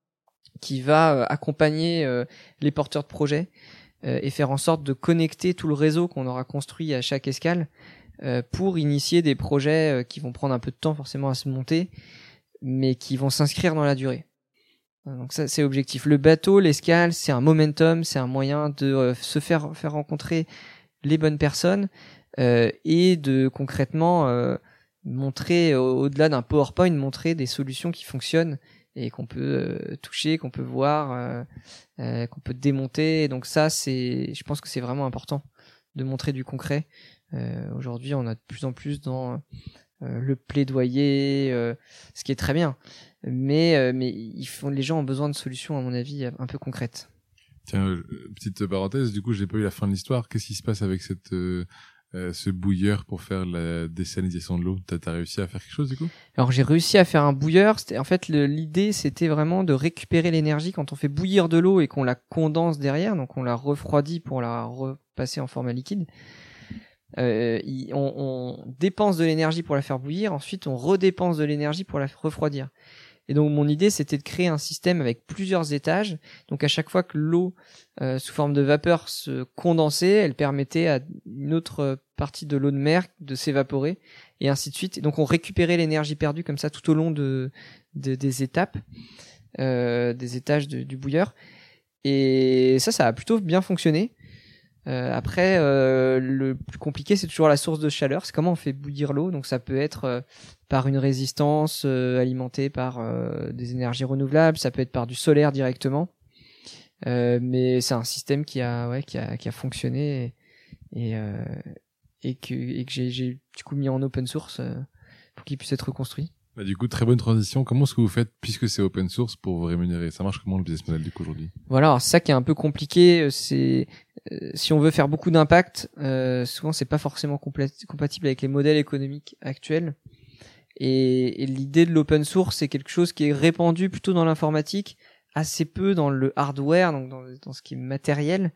qui va euh, accompagner euh, les porteurs de projets euh, et faire en sorte de connecter tout le réseau qu'on aura construit à chaque escale euh, pour initier des projets euh, qui vont prendre un peu de temps forcément à se monter, mais qui vont s'inscrire dans la durée. Donc ça, c'est l'objectif. Le bateau, l'escale, c'est un momentum, c'est un moyen de euh, se faire faire rencontrer les bonnes personnes euh, et de concrètement euh, montrer, au- au-delà d'un PowerPoint, montrer des solutions qui fonctionnent et qu'on peut euh, toucher, qu'on peut voir, euh, euh, qu'on peut démonter. Donc ça, c'est, je pense que c'est vraiment important de montrer du concret. Euh, aujourd'hui, on a de plus en plus dans euh, le plaidoyer, euh, ce qui est très bien. Mais, euh, mais ils font, les gens ont besoin de solutions, à mon avis, un peu concrètes. Tiens, euh, petite parenthèse, du coup, j'ai pas eu la fin de l'histoire. Qu'est-ce qui se passe avec cette, euh, euh, ce bouilleur pour faire la désalinisation de l'eau? T'as, t'as réussi à faire quelque chose, du coup? Alors, j'ai réussi à faire un bouilleur. C'était, en fait, le, l'idée, c'était vraiment de récupérer l'énergie quand on fait bouillir de l'eau et qu'on la condense derrière. Donc, on la refroidit pour la repasser en format liquide. Euh, y- on, on dépense de l'énergie pour la faire bouillir. Ensuite, on redépense de l'énergie pour la refroidir. Et donc mon idée, c'était de créer un système avec plusieurs étages. Donc à chaque fois que l'eau euh, sous forme de vapeur se condensait, elle permettait à une autre partie de l'eau de mer de s'évaporer et ainsi de suite. Et donc on récupérait l'énergie perdue comme ça tout au long de, de des étapes, euh, des étages de, du bouilleur. Et ça, ça a plutôt bien fonctionné. Euh, après, euh, le plus compliqué, c'est toujours la source de chaleur. C'est comment on fait bouillir l'eau. Donc, ça peut être euh, par une résistance euh, alimentée par euh, des énergies renouvelables. Ça peut être par du solaire directement. Euh, mais c'est un système qui a, ouais, qui a, qui a fonctionné et, et, euh, et que, et que j'ai, j'ai du coup mis en open source euh, pour qu'il puisse être reconstruit. Bah, du coup, très bonne transition. Comment est-ce que vous faites, puisque c'est open source, pour vous rémunérer? Ça marche comment le business model du coup aujourd'hui? Voilà, alors c'est ça qui est un peu compliqué. C'est euh, si on veut faire beaucoup d'impact, euh, souvent c'est pas forcément complète, compatible avec les modèles économiques actuels. Et, et l'idée de l'open source, c'est quelque chose qui est répandu plutôt dans l'informatique, assez peu dans le hardware, donc dans, dans ce qui est matériel.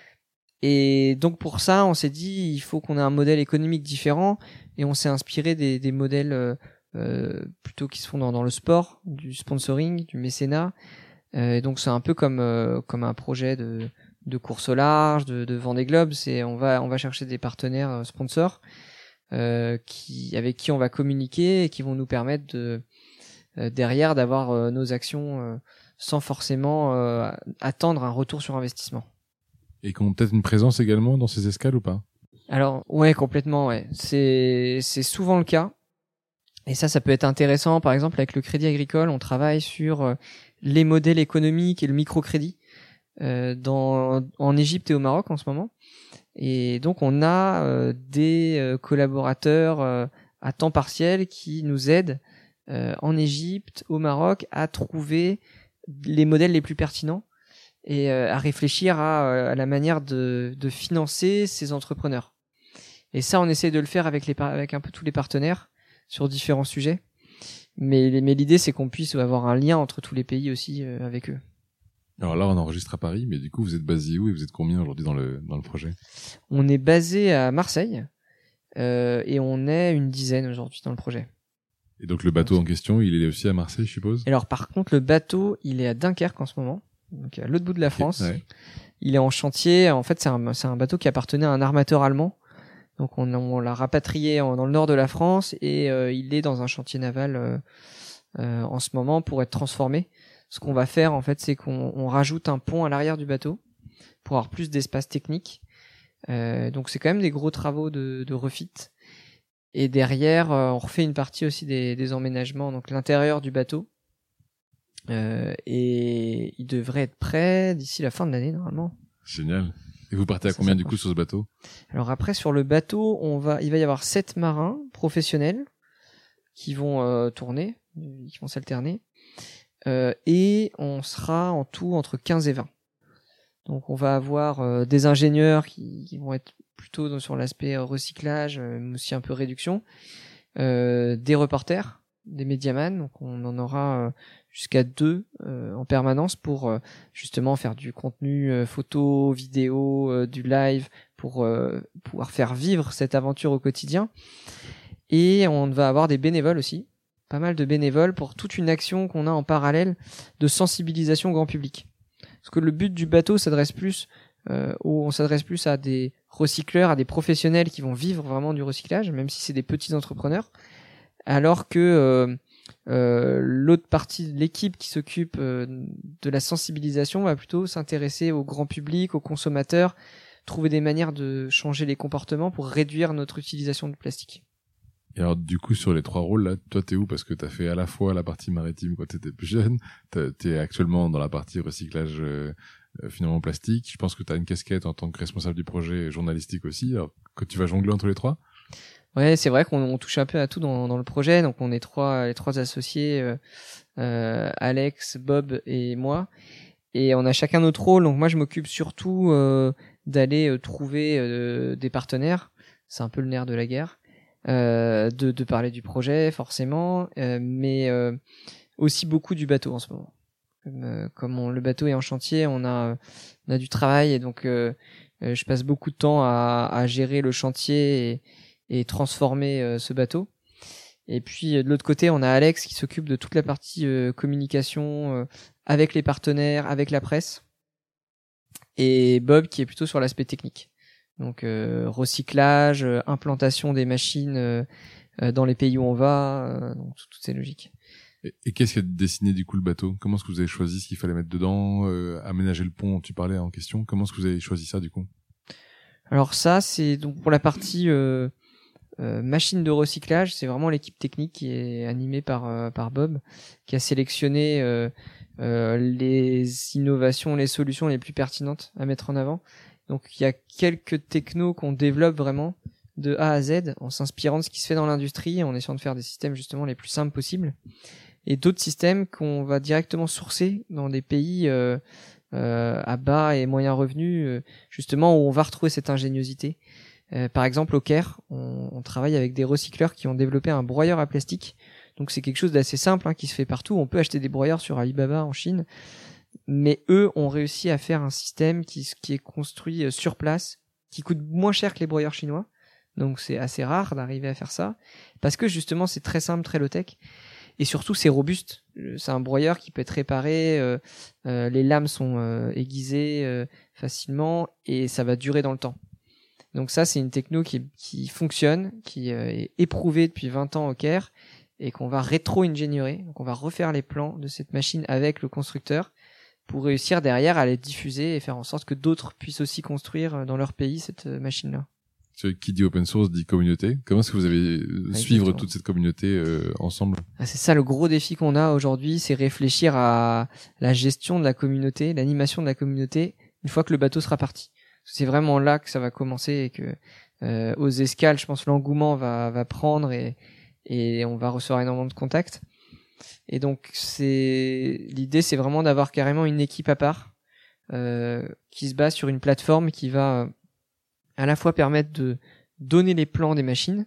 Et donc pour ça, on s'est dit, il faut qu'on ait un modèle économique différent, et on s'est inspiré des, des modèles euh, euh, plutôt qui se font dans, dans le sport, du sponsoring, du mécénat. Euh, et donc c'est un peu comme euh, comme un projet de de course au large, de, de Vendée Globe. C'est on va on va chercher des partenaires euh, sponsors euh, qui avec qui on va communiquer et qui vont nous permettre de euh, derrière d'avoir euh, nos actions euh, sans forcément euh, attendre un retour sur investissement. Et qui ont peut-être une présence également dans ces escales ou pas? Alors ouais, complètement, ouais. C'est c'est souvent le cas. Et ça, ça peut être intéressant. Par exemple, avec le Crédit Agricole, on travaille sur euh, les modèles économiques et le microcrédit euh, dans en Égypte et au Maroc en ce moment. Et donc on a euh, des euh, collaborateurs euh, à temps partiel qui nous aident euh, en Égypte, au Maroc, à trouver les modèles les plus pertinents et euh, à réfléchir à, à la manière de, de financer ces entrepreneurs. Et ça, on essaie de le faire avec les avec un peu tous les partenaires sur différents sujets. Mais, mais l'idée, c'est qu'on puisse avoir un lien entre tous les pays aussi euh, avec eux. Alors là, on enregistre à Paris, mais du coup, vous êtes basé où et vous êtes combien aujourd'hui dans le dans le projet? On est basé à Marseille euh, et on est une dizaine aujourd'hui dans le projet. Et donc le bateau en question, il est aussi à Marseille, je suppose? Alors par contre, le bateau, il est à Dunkerque en ce moment, donc à l'autre bout de la France. Okay, ouais. Il est en chantier. En fait, c'est un, c'est un bateau qui appartenait à un armateur allemand. Donc on, on l'a rapatrié en, dans le nord de la France et euh, il est dans un chantier naval euh, euh, en ce moment pour être transformé. Ce qu'on va faire en fait, c'est qu'on on rajoute un pont à l'arrière du bateau pour avoir plus d'espace technique. Euh, donc c'est quand même des gros travaux de, de refit. Et derrière, euh, on refait une partie aussi des, des emménagements, donc l'intérieur du bateau. Euh, et il devrait être prêt d'ici la fin de l'année normalement. Génial. Et vous partez à Ça, combien ça du coup sur ce bateau? Alors après sur le bateau, on va, il va y avoir sept marins professionnels qui vont euh, tourner, qui vont s'alterner, euh, et on sera en tout entre quinze et vingt. Donc on va avoir euh, des ingénieurs qui, qui vont être plutôt dans, sur l'aspect euh, recyclage, euh, mais aussi un peu réduction, euh, des reporters, des médiamans, donc on en aura euh, jusqu'à deux euh, en permanence pour euh, justement faire du contenu euh, photo, vidéo, euh, du live, pour euh, pouvoir faire vivre cette aventure au quotidien. Et on va avoir des bénévoles aussi, pas mal de bénévoles pour toute une action qu'on a en parallèle de sensibilisation grand public. Parce que le but du bateau s'adresse plus, euh, au, on s'adresse plus à des recycleurs, à des professionnels qui vont vivre vraiment du recyclage, même si c'est des petits entrepreneurs, alors que euh, euh, l'autre partie de l'équipe qui s'occupe euh, de la sensibilisation va plutôt s'intéresser au grand public, aux consommateurs, trouver des manières de changer les comportements pour réduire notre utilisation de plastique. Et alors du coup sur les trois rôles là, toi t'es où? Parce que t'as fait à la fois la partie maritime quand t'étais plus jeune, t'es actuellement dans la partie recyclage euh, finalement plastique. Je pense que t'as une casquette en tant que responsable du projet journalistique aussi. Alors que tu vas jongler entre les trois? Ouais, c'est vrai qu'on on touche un peu à tout dans, dans le projet. Donc on est trois, les trois associés, euh, euh, Alex, Bob et moi, et on a chacun notre rôle. Donc moi je m'occupe surtout euh, d'aller euh, trouver euh, des partenaires. C'est un peu le nerf de la guerre. Euh, de, de parler du projet forcément, euh, mais euh, aussi beaucoup du bateau en ce moment. Comme, euh, comme on, le bateau est en chantier, on a, on a du travail et donc euh, euh, je passe beaucoup de temps à, à gérer le chantier et, et transformer euh, ce bateau. Et puis de l'autre côté, on a Alex qui s'occupe de toute la partie euh, communication euh, avec les partenaires, avec la presse, et Bob qui est plutôt sur l'aspect technique. Donc euh, recyclage, euh, implantation des machines euh, euh, dans les pays où on va, euh, donc toutes ces logiques. Et, et qu'est-ce qui a dessiné du coup le bateau? Comment est-ce que vous avez choisi ce qu'il fallait mettre dedans, euh, aménager le pont dont tu parlais en question? Comment est-ce que vous avez choisi ça du coup? Alors ça, c'est donc pour la partie euh, euh, machine de recyclage, c'est vraiment l'équipe technique qui est animée par euh, par Bob, qui a sélectionné euh, euh, les innovations, les solutions les plus pertinentes à mettre en avant. Donc il y a quelques technos qu'on développe vraiment, de A à Z en s'inspirant de ce qui se fait dans l'industrie, en essayant de faire des systèmes justement les plus simples possibles, et d'autres systèmes qu'on va directement sourcer dans des pays euh, euh, à bas et moyens revenus, euh, justement où on va retrouver cette ingéniosité. Euh, par exemple, au Caire, on, on travaille avec des recycleurs qui ont développé un broyeur à plastique. Donc c'est quelque chose d'assez simple hein, qui se fait partout. On peut acheter des broyeurs sur Alibaba en Chine, mais eux ont réussi à faire un système qui, qui est construit sur place, qui coûte moins cher que les broyeurs chinois. Donc c'est assez rare d'arriver à faire ça, parce que justement c'est très simple, très low-tech, et surtout c'est robuste. C'est un broyeur qui peut être réparé, euh, euh, les lames sont euh, aiguisées euh, facilement, et ça va durer dans le temps. Donc ça, c'est une techno qui, qui fonctionne, qui euh, est éprouvée depuis vingt ans au Caire, et qu'on va rétro-ingénierer. Donc on va refaire les plans de cette machine avec le constructeur pour réussir derrière à les diffuser et faire en sorte que d'autres puissent aussi construire dans leur pays cette machine-là. Qui dit open source dit communauté. Comment est-ce que vous avez Exactement. suivre toute cette communauté euh, ensemble? Ah, c'est ça le gros défi qu'on a aujourd'hui, c'est réfléchir à la gestion de la communauté, l'animation de la communauté une fois que le bateau sera parti. C'est vraiment là que ça va commencer et que euh, aux escales, je pense, l'engouement va va prendre et et on va recevoir énormément de contacts. Et donc c'est l'idée, c'est vraiment d'avoir carrément une équipe à part euh, qui se base sur une plateforme qui va à la fois permettre de donner les plans des machines,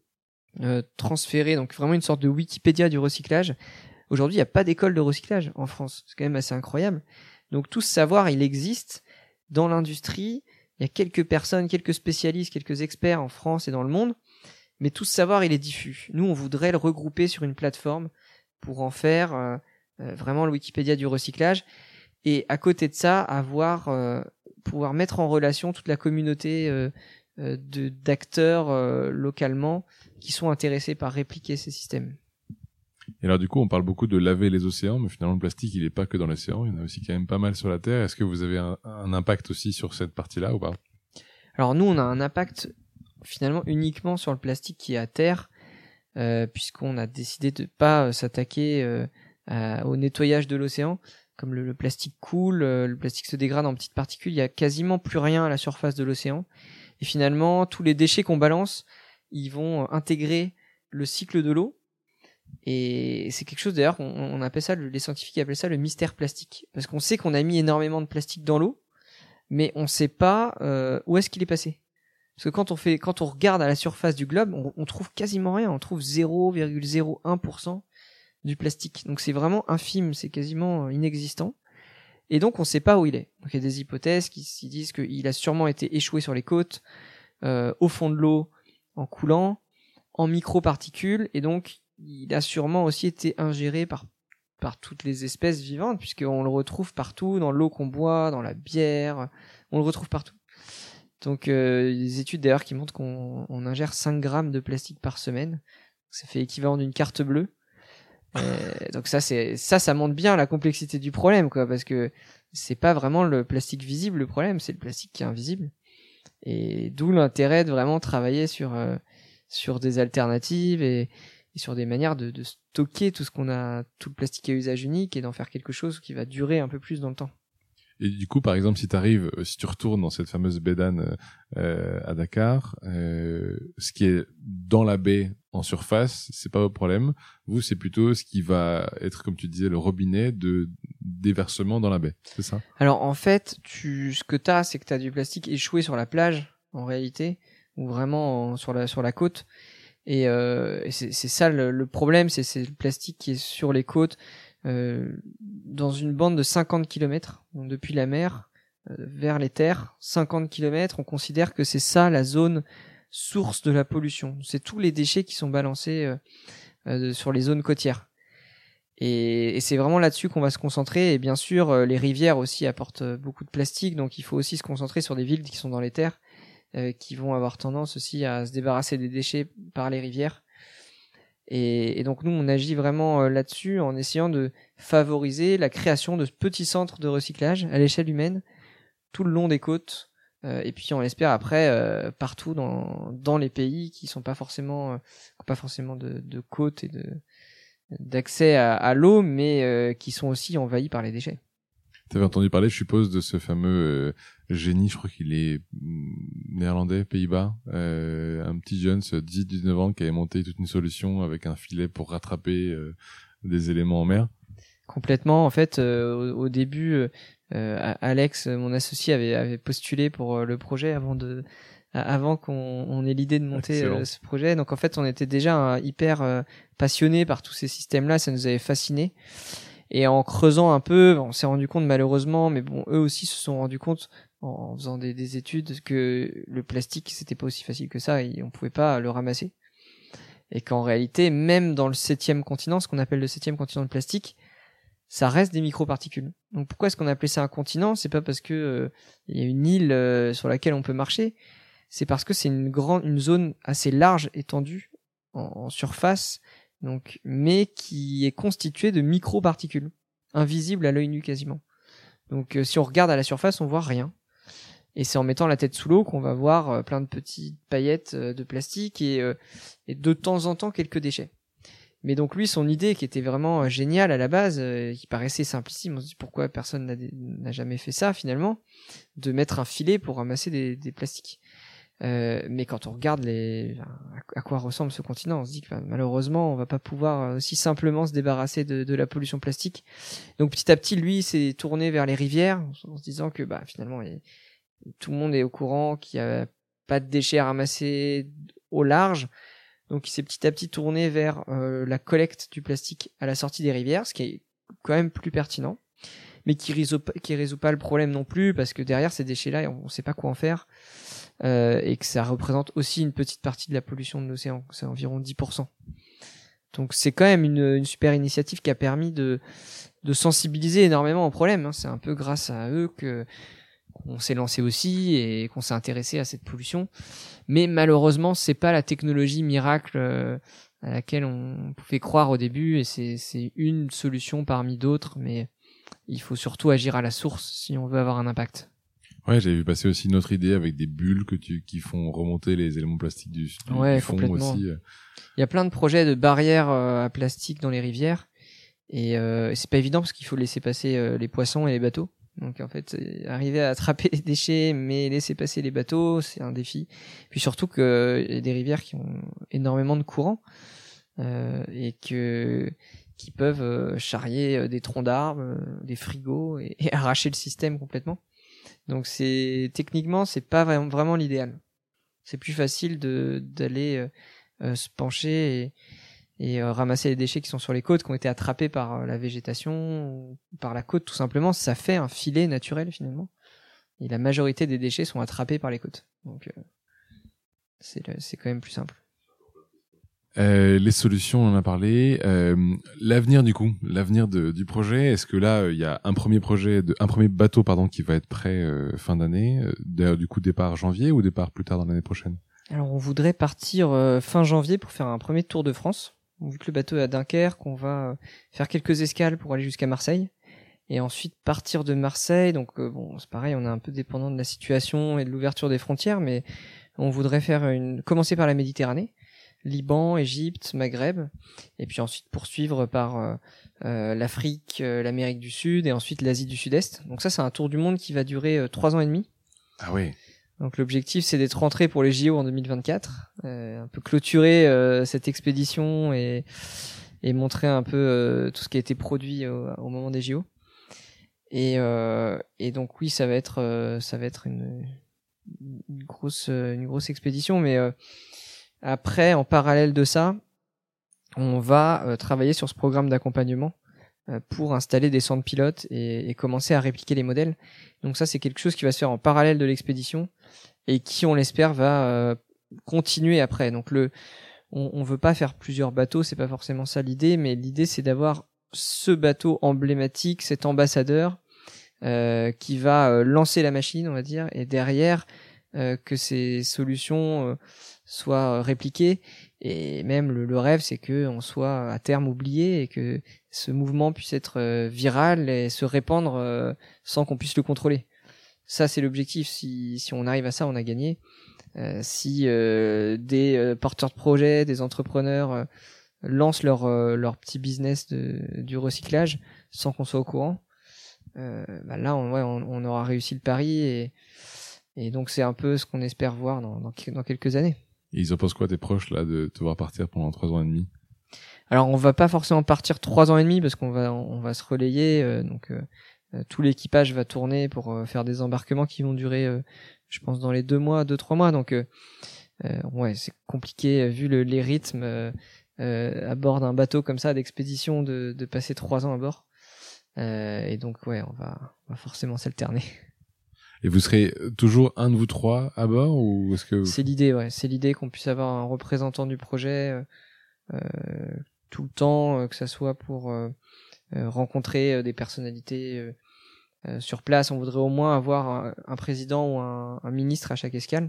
euh, transférer, donc vraiment une sorte de Wikipédia du recyclage. Aujourd'hui, il n'y a pas d'école de recyclage en France. C'est quand même assez incroyable. Donc tout ce savoir, il existe dans l'industrie. Il y a quelques personnes, quelques spécialistes, quelques experts en France et dans le monde. Mais tout ce savoir, il est diffus. Nous, on voudrait le regrouper sur une plateforme pour en faire euh, euh, vraiment le Wikipédia du recyclage. Et à côté de ça, avoir euh, pouvoir mettre en relation toute la communauté euh, euh, de d'acteurs euh, localement qui sont intéressés par répliquer ces systèmes. Et alors du coup, on parle beaucoup de laver les océans, mais finalement le plastique, il est pas que dans l'océan, il y en a aussi quand même pas mal sur la Terre. Est-ce que vous avez un, un impact aussi sur cette partie-là ou pas? Alors nous, on a un impact finalement uniquement sur le plastique qui est à terre, euh, puisqu'on a décidé de pas euh, s'attaquer euh, à, au nettoyage de l'océan. Comme le, le plastique coule, euh, le plastique se dégrade en petites particules, il y a quasiment plus rien à la surface de l'océan. Et finalement, tous les déchets qu'on balance, ils vont intégrer le cycle de l'eau. Et c'est quelque chose, d'ailleurs, on, on appelle ça, les scientifiques appellent ça le mystère plastique. Parce qu'on sait qu'on a mis énormément de plastique dans l'eau, mais on sait pas euh, où est-ce qu'il est passé. Parce que quand on fait, quand on regarde à la surface du globe, on, on trouve quasiment rien. On trouve zéro virgule zéro un pour cent du plastique. Donc c'est vraiment infime, c'est quasiment inexistant. Et donc on sait pas où il est. Donc il y a des hypothèses qui, qui disent qu'il a sûrement été échoué sur les côtes, euh, au fond de l'eau, en coulant, en microparticules, et donc il a sûrement aussi été ingéré par par toutes les espèces vivantes, puisqu'on le retrouve partout, dans l'eau qu'on boit, dans la bière, on le retrouve partout. Donc euh, il y a des études d'ailleurs qui montrent qu'on on ingère cinq grammes de plastique par semaine. Ça fait équivalent d'une carte bleue. Euh, donc ça c'est ça ça montre bien la complexité du problème, quoi, parce que c'est pas vraiment le plastique visible le problème, c'est le plastique qui est invisible. Et d'où l'intérêt de vraiment travailler sur euh, sur des alternatives et, et sur des manières de, de stocker tout ce qu'on a, tout le plastique à usage unique, et d'en faire quelque chose qui va durer un peu plus dans le temps. Et du coup, par exemple, si t'arrives, si tu retournes dans cette fameuse baie d'Anne euh, à Dakar, euh, ce qui est dans la baie en surface, c'est pas votre problème. Vous, c'est plutôt ce qui va être, comme tu disais, le robinet de déversement dans la baie. C'est ça? Alors en fait, tu, ce que t'as, c'est que t'as du plastique échoué sur la plage, en réalité, ou vraiment en, sur la sur la côte. Et, euh, et c'est, c'est ça le, le problème, c'est, c'est le plastique qui est sur les côtes. Euh, dans une bande de cinquante kilomètres, donc depuis la mer euh, vers les terres, cinquante kilomètres, on considère que c'est ça la zone source de la pollution. C'est tous les déchets qui sont balancés euh, euh, sur les zones côtières. Et, et c'est vraiment là-dessus qu'on va se concentrer. Et bien sûr, euh, les rivières aussi apportent beaucoup de plastique, donc il faut aussi se concentrer sur des villes qui sont dans les terres, euh, qui vont avoir tendance aussi à se débarrasser des déchets par les rivières. Et, et donc nous, on agit vraiment euh, là-dessus en essayant de favoriser la création de petits centres de recyclage à l'échelle humaine, tout le long des côtes, euh, et puis on l'espère après euh, partout dans dans les pays qui sont pas forcément, euh, qui ont pas forcément de, de côtes et de d'accès à, à l'eau, mais euh, qui sont aussi envahis par les déchets. T'avais entendu parler, je suppose, de ce fameux euh, génie, je crois qu'il est néerlandais, Pays-Bas, euh, un petit jeune, dix-huit dix-neuf ans, qui avait monté toute une solution avec un filet pour rattraper euh, des éléments en mer. Complètement. En fait, euh, au, au début, euh, Alex, mon associé, avait, avait postulé pour euh, le projet avant de, avant qu'on on ait l'idée de monter euh, ce projet. Donc en fait, on était déjà euh, hyper euh, passionnés par tous ces systèmes-là. Ça nous avait fascinés. Et en creusant un peu, on s'est rendu compte malheureusement, mais bon, eux aussi se sont rendus compte en faisant des, des études que le plastique, c'était pas aussi facile que ça et on pouvait pas le ramasser. Et qu'en réalité, même dans le septième continent, ce qu'on appelle le septième continent de plastique, ça reste des microparticules. Donc pourquoi est-ce qu'on appelait ça un continent ? C'est pas parce que euh, il y a une île euh, sur laquelle on peut marcher, c'est parce que c'est une grande, une zone assez large, étendue en, en surface. Donc, mais qui est constitué de microparticules, invisibles à l'œil nu quasiment. Donc, euh, si on regarde à la surface, on voit rien. Et c'est en mettant la tête sous l'eau qu'on va voir euh, plein de petites paillettes euh, de plastique et, euh, et de temps en temps quelques déchets. Mais donc lui, son idée qui était vraiment euh, géniale à la base, euh, qui paraissait simplissime, on se dit pourquoi personne n'a, n'a jamais fait ça finalement, de mettre un filet pour ramasser des, des plastiques. Euh, mais quand on regarde les, à quoi ressemble ce continent, on se dit que bah, malheureusement, on va pas pouvoir aussi simplement se débarrasser de, de la pollution plastique. Donc petit à petit, lui, s'est tourné vers les rivières, en se disant que bah finalement, il, tout le monde est au courant qu'il y a pas de déchets à ramasser au large. Donc il s'est petit à petit tourné vers euh, la collecte du plastique à la sortie des rivières, ce qui est quand même plus pertinent, mais qui résout, qui résout pas le problème non plus, parce que derrière ces déchets-là, on, on sait pas quoi en faire. Euh, et que ça représente aussi une petite partie de la pollution de l'océan, c'est environ dix pour cent. Donc c'est quand même une, une super initiative qui a permis de, de sensibiliser énormément au problème, hein. C'est un peu grâce à eux que qu'on s'est lancé aussi et qu'on s'est intéressé à cette pollution. Mais malheureusement, c'est pas la technologie miracle euh, à laquelle on pouvait croire au début, et c'est, c'est une solution parmi d'autres, mais il faut surtout agir à la source si on veut avoir un impact. Ouais, j'avais vu passer aussi une autre idée avec des bulles que tu, qui font remonter les éléments plastiques du, du, ouais, du fond aussi. Il y a plein de projets de barrières euh, à plastique dans les rivières, et euh, c'est pas évident parce qu'il faut laisser passer euh, les poissons et les bateaux. Donc en fait, arriver à attraper les déchets mais laisser passer les bateaux, c'est un défi. Puis surtout que y a des rivières qui ont énormément de courants euh, et que qui peuvent euh, charrier des troncs d'arbres, euh, des frigos et, et arracher le système complètement. Donc c'est techniquement c'est pas vraiment, vraiment l'idéal. C'est plus facile de d'aller euh, euh, se pencher et, et euh, ramasser les déchets qui sont sur les côtes, qui ont été attrapés par euh, la végétation ou par la côte tout simplement. Ça fait un filet naturel finalement. Et la majorité des déchets sont attrapés par les côtes. Donc euh, c'est c'est quand même plus simple. Euh, les solutions, on en a parlé. Euh, l'avenir du coup, l'avenir de, du projet. Est-ce que là, il y a un premier projet, de, un premier bateau, pardon, qui va être prêt euh, fin d'année. D'ailleurs, du coup, départ janvier ou départ plus tard dans l'année prochaine ? Alors, on voudrait partir euh, fin janvier pour faire un premier tour de France. Vu que le bateau est à Dunkerque, on va euh, faire quelques escales pour aller jusqu'à Marseille et ensuite partir de Marseille. Donc euh, bon, c'est pareil, on est un peu dépendant de la situation et de l'ouverture des frontières, mais on voudrait faire une, commencer par la Méditerranée. Liban, Égypte, Maghreb, et puis ensuite poursuivre par euh, euh, l'Afrique, euh, l'Amérique du Sud et ensuite l'Asie du Sud-Est. Donc ça, c'est un tour du monde qui va durer euh, trois ans et demi. Ah oui. Donc l'objectif, c'est d'être rentré pour les J O en deux mille vingt-quatre, euh, un peu clôturer euh, cette expédition et, et montrer un peu euh, tout ce qui a été produit au, au moment des J O. Et, euh, et donc oui, ça va être, euh, ça va être une, une grosse, une grosse expédition, mais euh, après, en parallèle de ça, on va euh, travailler sur ce programme d'accompagnement euh, pour installer des centres pilotes et, et commencer à répliquer les modèles. Donc ça, c'est quelque chose qui va se faire en parallèle de l'expédition et qui, on l'espère, va euh, continuer après. Donc le, on, on veut pas faire plusieurs bateaux, c'est pas forcément ça l'idée, mais l'idée c'est d'avoir ce bateau emblématique, cet ambassadeur euh, qui va euh, lancer la machine, on va dire, et derrière euh, que ces solutions euh, soit répliqué, et même le, le rêve c'est que on soit à terme oublié et que ce mouvement puisse être euh, viral et se répandre euh, sans qu'on puisse le contrôler. Ça c'est l'objectif. Si si on arrive à ça, on a gagné. Euh, si euh, des euh, porteurs de projets, des entrepreneurs euh, lancent leur euh, leur petit business de du recyclage sans qu'on soit au courant, euh, bah là, on, ouais, on, on aura réussi le pari et, et donc c'est un peu ce qu'on espère voir dans, dans, dans quelques années. Et ils en pensent quoi tes proches là de te voir partir pendant trois ans et demi? Alors on va pas forcément partir trois ans et demi parce qu'on va on va se relayer, euh, donc euh, euh, tout l'équipage va tourner pour euh, faire des embarquements qui vont durer, euh, je pense dans les deux mois, deux trois mois. Donc euh, euh, ouais, c'est compliqué euh, vu le, les rythmes euh, euh, à bord d'un bateau comme ça d'expédition de, de passer trois ans à bord. Euh, et donc ouais, on va, on va forcément s'alterner. Et vous serez toujours un de vous trois à bord ou est-ce que c'est l'idée, ouais, c'est l'idée qu'on puisse avoir un représentant du projet euh, euh, tout le temps, euh, que ça soit pour euh, euh, rencontrer euh, des personnalités euh, euh, sur place. On voudrait au moins avoir un, un président ou un, un ministre à chaque escale.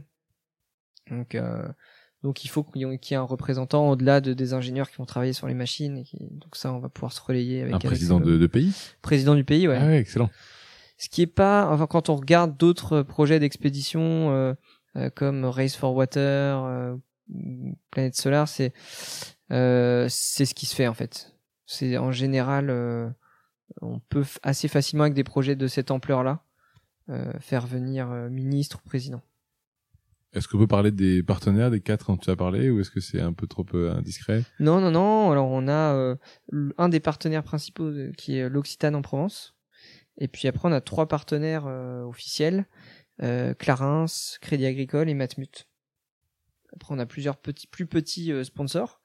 Donc, euh, donc il faut qu'il y ait un représentant au-delà de des ingénieurs qui vont travailler sur les machines. Et qui, donc ça, on va pouvoir se relayer avec un avec président Alex, de, de pays. Président du pays, ouais. Ah ouais, excellent. Ce qui est pas, enfin quand on regarde d'autres projets d'expédition euh, euh, comme Race for Water, euh, Planète Solaire, c'est euh, c'est ce qui se fait en fait. C'est en général, euh, on peut f- assez facilement avec des projets de cette ampleur-là euh, faire venir euh, ministre ou président. Est-ce qu'on peut parler des partenaires, des quatre dont tu as parlé, ou est-ce que c'est un peu trop euh, indiscret? Non, non, non. Alors on a euh, un des partenaires principaux euh, qui est l'Occitane en Provence. Et puis après, on a trois partenaires euh, officiels, euh, Clarins, Crédit Agricole et Matmut. Après, on a plusieurs petits, plus petits euh, sponsors.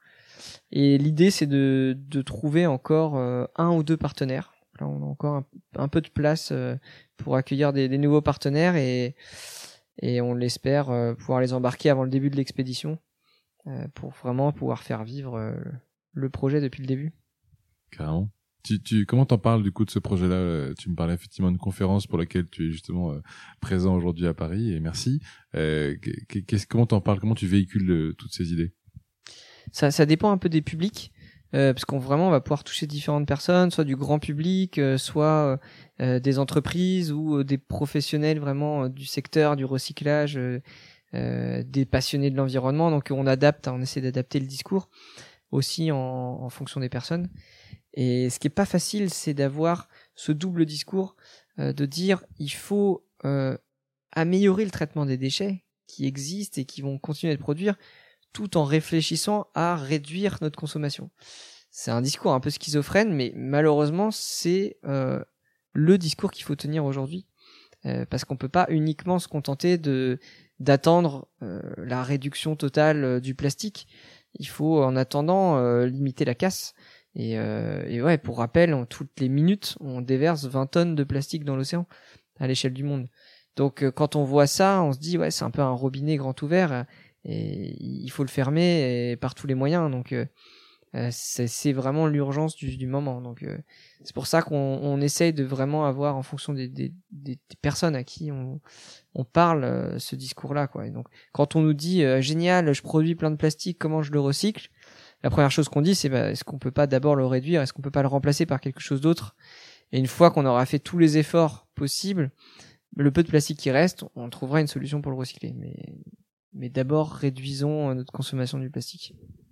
Et l'idée, c'est de, de trouver encore euh, un ou deux partenaires. Là, on a encore un, un peu de place euh, pour accueillir des, des nouveaux partenaires et, et on l'espère euh, pouvoir les embarquer avant le début de l'expédition euh, pour vraiment pouvoir faire vivre euh, le projet depuis le début. Carrément. Tu, tu, comment t'en parles du coup de ce projet-là? Tu me parlais effectivement d'une conférence pour laquelle tu es justement euh, présent aujourd'hui à Paris, et merci. Euh, qu'est-ce, comment t'en parles? Comment tu véhicules euh, toutes ces idées? Ça, ça dépend un peu des publics, euh, parce qu'on vraiment on va pouvoir toucher différentes personnes, soit du grand public, euh, soit euh, des entreprises ou euh, des professionnels vraiment euh, du secteur du recyclage, euh, euh, des passionnés de l'environnement. Donc on adapte, on essaie d'adapter le discours aussi en, en fonction des personnes. Et ce qui est pas facile, c'est d'avoir ce double discours euh, de dire il faut euh, améliorer le traitement des déchets qui existent et qui vont continuer à être produire, tout en réfléchissant à réduire notre consommation. C'est un discours un peu schizophrène, mais malheureusement, c'est euh, le discours qu'il faut tenir aujourd'hui, euh, parce qu'on peut pas uniquement se contenter de d'attendre euh, la réduction totale euh, du plastique. Il faut, en attendant, euh, limiter la casse. Et, euh, et ouais, pour rappel, on, toutes les minutes, on déverse vingt tonnes de plastique dans l'océan à l'échelle du monde. Donc, euh, quand on voit ça, on se dit ouais, c'est un peu un robinet grand ouvert et il faut le fermer et par tous les moyens. Donc, euh, c'est, c'est vraiment l'urgence du, du moment. Donc, euh, c'est pour ça qu'on on essaye de vraiment avoir, en fonction des, des, des, des personnes à qui on, on parle, euh, ce discours-là, quoi. Et donc, quand on nous dit euh, génial, je produis plein de plastique, comment je le recycle? La première chose qu'on dit, c'est bah, est-ce qu'on peut pas d'abord le réduire, est-ce qu'on peut pas le remplacer par quelque chose d'autre? Et une fois qu'on aura fait tous les efforts possibles, le peu de plastique qui reste, on trouvera une solution pour le recycler. Mais, mais d'abord, réduisons notre consommation du plastique.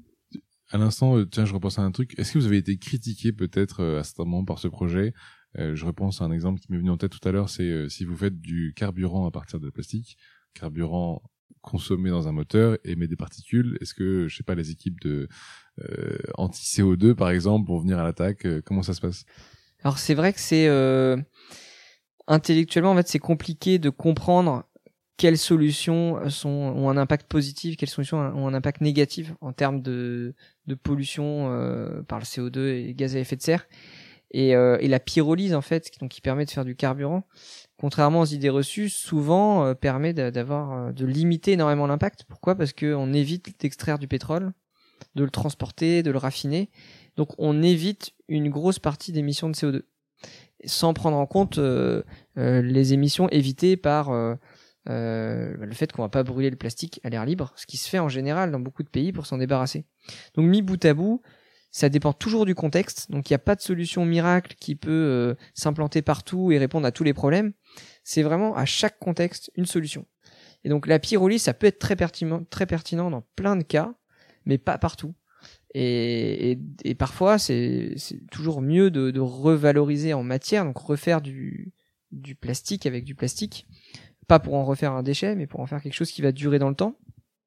À l'instant, euh, tiens, je repense à un truc. Est-ce que vous avez été critiqué peut-être euh, à ce moment par ce projet? euh, Je repense à un exemple qui m'est venu en tête tout à l'heure, c'est euh, si vous faites du carburant à partir de plastique, carburant consommé dans un moteur émet des particules. Est-ce que, je sais pas, les équipes de euh, anti-C O deux, par exemple, vont venir à l'attaque? euh, Comment ça se passe? Alors c'est vrai que c'est euh, intellectuellement, en fait, c'est compliqué de comprendre quelles solutions sont, ont un impact positif, quelles solutions ont un impact négatif en termes de, de pollution euh, par le C O deux et gaz à effet de serre. Et, euh, et la pyrolyse, en fait, donc, qui permet de faire du carburant, contrairement aux idées reçues, souvent euh, permet d'avoir, de limiter énormément l'impact. Pourquoi? Parce qu'on évite d'extraire du pétrole, de le transporter, de le raffiner. Donc on évite une grosse partie d'émissions de C O deux, sans prendre en compte euh, euh, les émissions évitées par euh, euh, le fait qu'on va pas brûler le plastique à l'air libre, ce qui se fait en général dans beaucoup de pays pour s'en débarrasser. Donc mis bout à bout, ça dépend toujours du contexte. Donc il n'y a pas de solution miracle qui peut euh, s'implanter partout et répondre à tous les problèmes. C'est vraiment à chaque contexte une solution. Et donc la pyrolyse, ça peut être très pertinent, très pertinent dans plein de cas, mais pas partout. Et, et, et parfois, c'est, c'est toujours mieux de, de revaloriser en matière, donc refaire du, du plastique avec du plastique, pas pour en refaire un déchet, mais pour en faire quelque chose qui va durer dans le temps.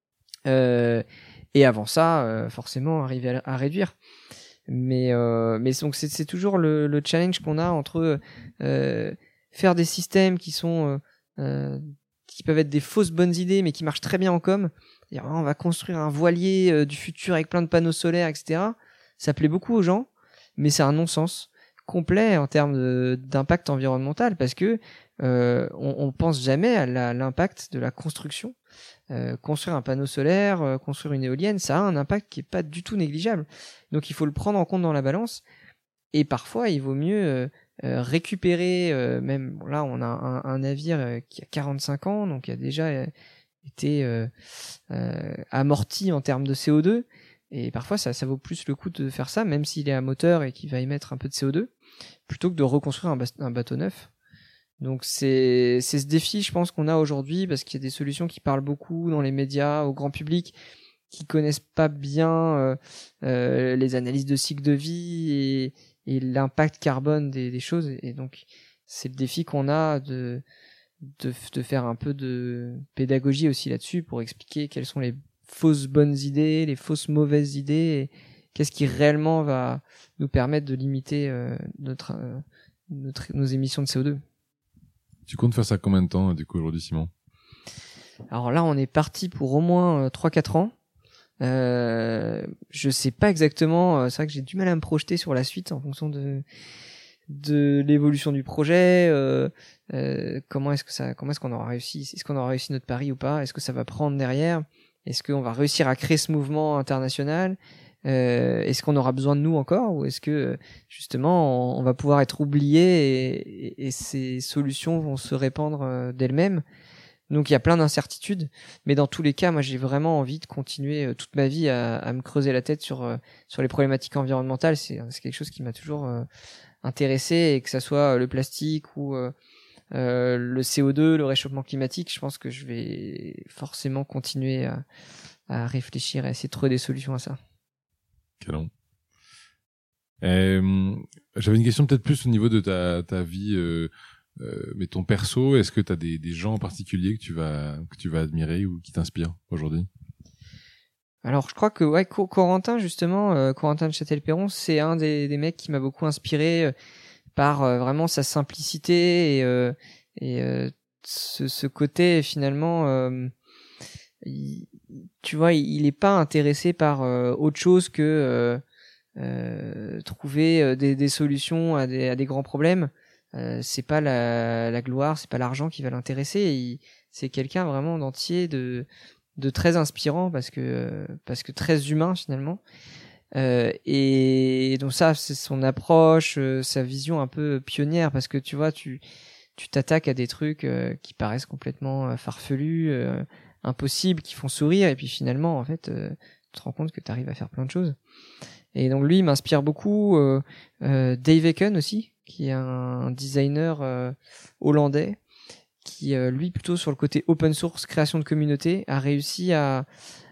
Euh, et avant ça, euh, forcément, arriver à, à réduire. Mais, euh, mais donc c'est, c'est toujours le, le challenge qu'on a entre euh, faire des systèmes qui sont euh, euh, qui peuvent être des fausses bonnes idées, mais qui marchent très bien en com. C'est-à-dire, on va construire un voilier euh, du futur avec plein de panneaux solaires, et cetera. Ça plaît beaucoup aux gens, mais c'est un non-sens complet en termes de, d'impact environnemental, parce que euh, on, on pense jamais à la, l'impact de la construction. Euh, construire un panneau solaire, euh, construire une éolienne, ça a un impact qui est pas du tout négligeable. Donc il faut le prendre en compte dans la balance. Et parfois, il vaut mieux euh, euh, récupérer, euh, même bon, là, on a un, un navire euh, qui a quarante-cinq ans, donc qui a déjà euh, été euh, euh, amorti en termes de C O deux. Et parfois, ça, ça vaut plus le coup de faire ça, même s'il est à moteur et qu'il va émettre un peu de C O deux, plutôt que de reconstruire un, bas- un bateau neuf. Donc c'est c'est ce défi, je pense, qu'on a aujourd'hui, parce qu'il y a des solutions qui parlent beaucoup dans les médias au grand public, qui connaissent pas bien euh, euh, les analyses de cycle de vie et, et l'impact carbone des, des choses. Et donc c'est le défi qu'on a de, de de faire un peu de pédagogie aussi là-dessus, pour expliquer quelles sont les fausses bonnes idées, les fausses mauvaises idées, et qu'est-ce qui réellement va nous permettre de limiter euh, notre, euh, notre nos émissions de C O deux. Tu comptes faire ça combien de temps, du coup, aujourd'hui, Simon? Alors là, on est parti pour au moins euh, trois quatre ans. Euh, je sais pas exactement, euh, c'est vrai que j'ai du mal à me projeter sur la suite en fonction de de l'évolution du projet. Euh, euh, comment est-ce que ça, comment est-ce qu'on aura réussi, est-ce qu'on aura réussi notre pari ou pas? Est-ce que ça va prendre derrière? Est-ce qu'on va réussir à créer ce mouvement international? Euh, est-ce qu'on aura besoin de nous encore, ou est-ce que justement on, on va pouvoir être oublié et, et, et ces solutions vont se répandre euh, d'elles-mêmes? Donc il y a plein d'incertitudes, mais dans tous les cas, moi j'ai vraiment envie de continuer euh, toute ma vie à, à me creuser la tête sur euh, sur les problématiques environnementales. C'est, c'est quelque chose qui m'a toujours euh, intéressé, et que ça soit le plastique ou euh, euh, le C O deux, le réchauffement climatique, je pense que je vais forcément continuer à, à réfléchir et à essayer de trouver des solutions à ça. Canon. Euh, j'avais une question peut-être plus au niveau de ta, ta vie, euh, euh, mais ton perso, est-ce que tu as des, des gens en particulier que tu vas, que tu vas admirer ou qui t'inspirent aujourd'hui? Alors je crois que ouais, Corentin justement, euh, Corentin de Châtel-Perron, c'est un des, des mecs qui m'a beaucoup inspiré euh, par euh, vraiment sa simplicité et, euh, et euh, ce, ce côté finalement, euh, il, tu vois, il, il est pas intéressé par euh, autre chose que euh, euh, trouver euh, des, des solutions à des, à des grands problèmes. Euh, c'est pas la, la gloire, c'est pas l'argent qui va l'intéresser. Il, c'est quelqu'un vraiment d'entier, de de très inspirant, parce que euh, parce que très humain finalement. Euh, et donc ça, c'est son approche, euh, sa vision un peu pionnière, parce que tu vois, tu tu t'attaques à des trucs euh, qui paraissent complètement euh, farfelus, euh, impossibles, qui font sourire, et puis finalement, en fait, euh, tu te rends compte que tu arrives à faire plein de choses. Et donc lui, il m'inspire beaucoup. Euh, euh, Dave Eken aussi, qui est un designer euh, hollandais, qui euh, lui, plutôt sur le côté open source, création de communauté, a réussi à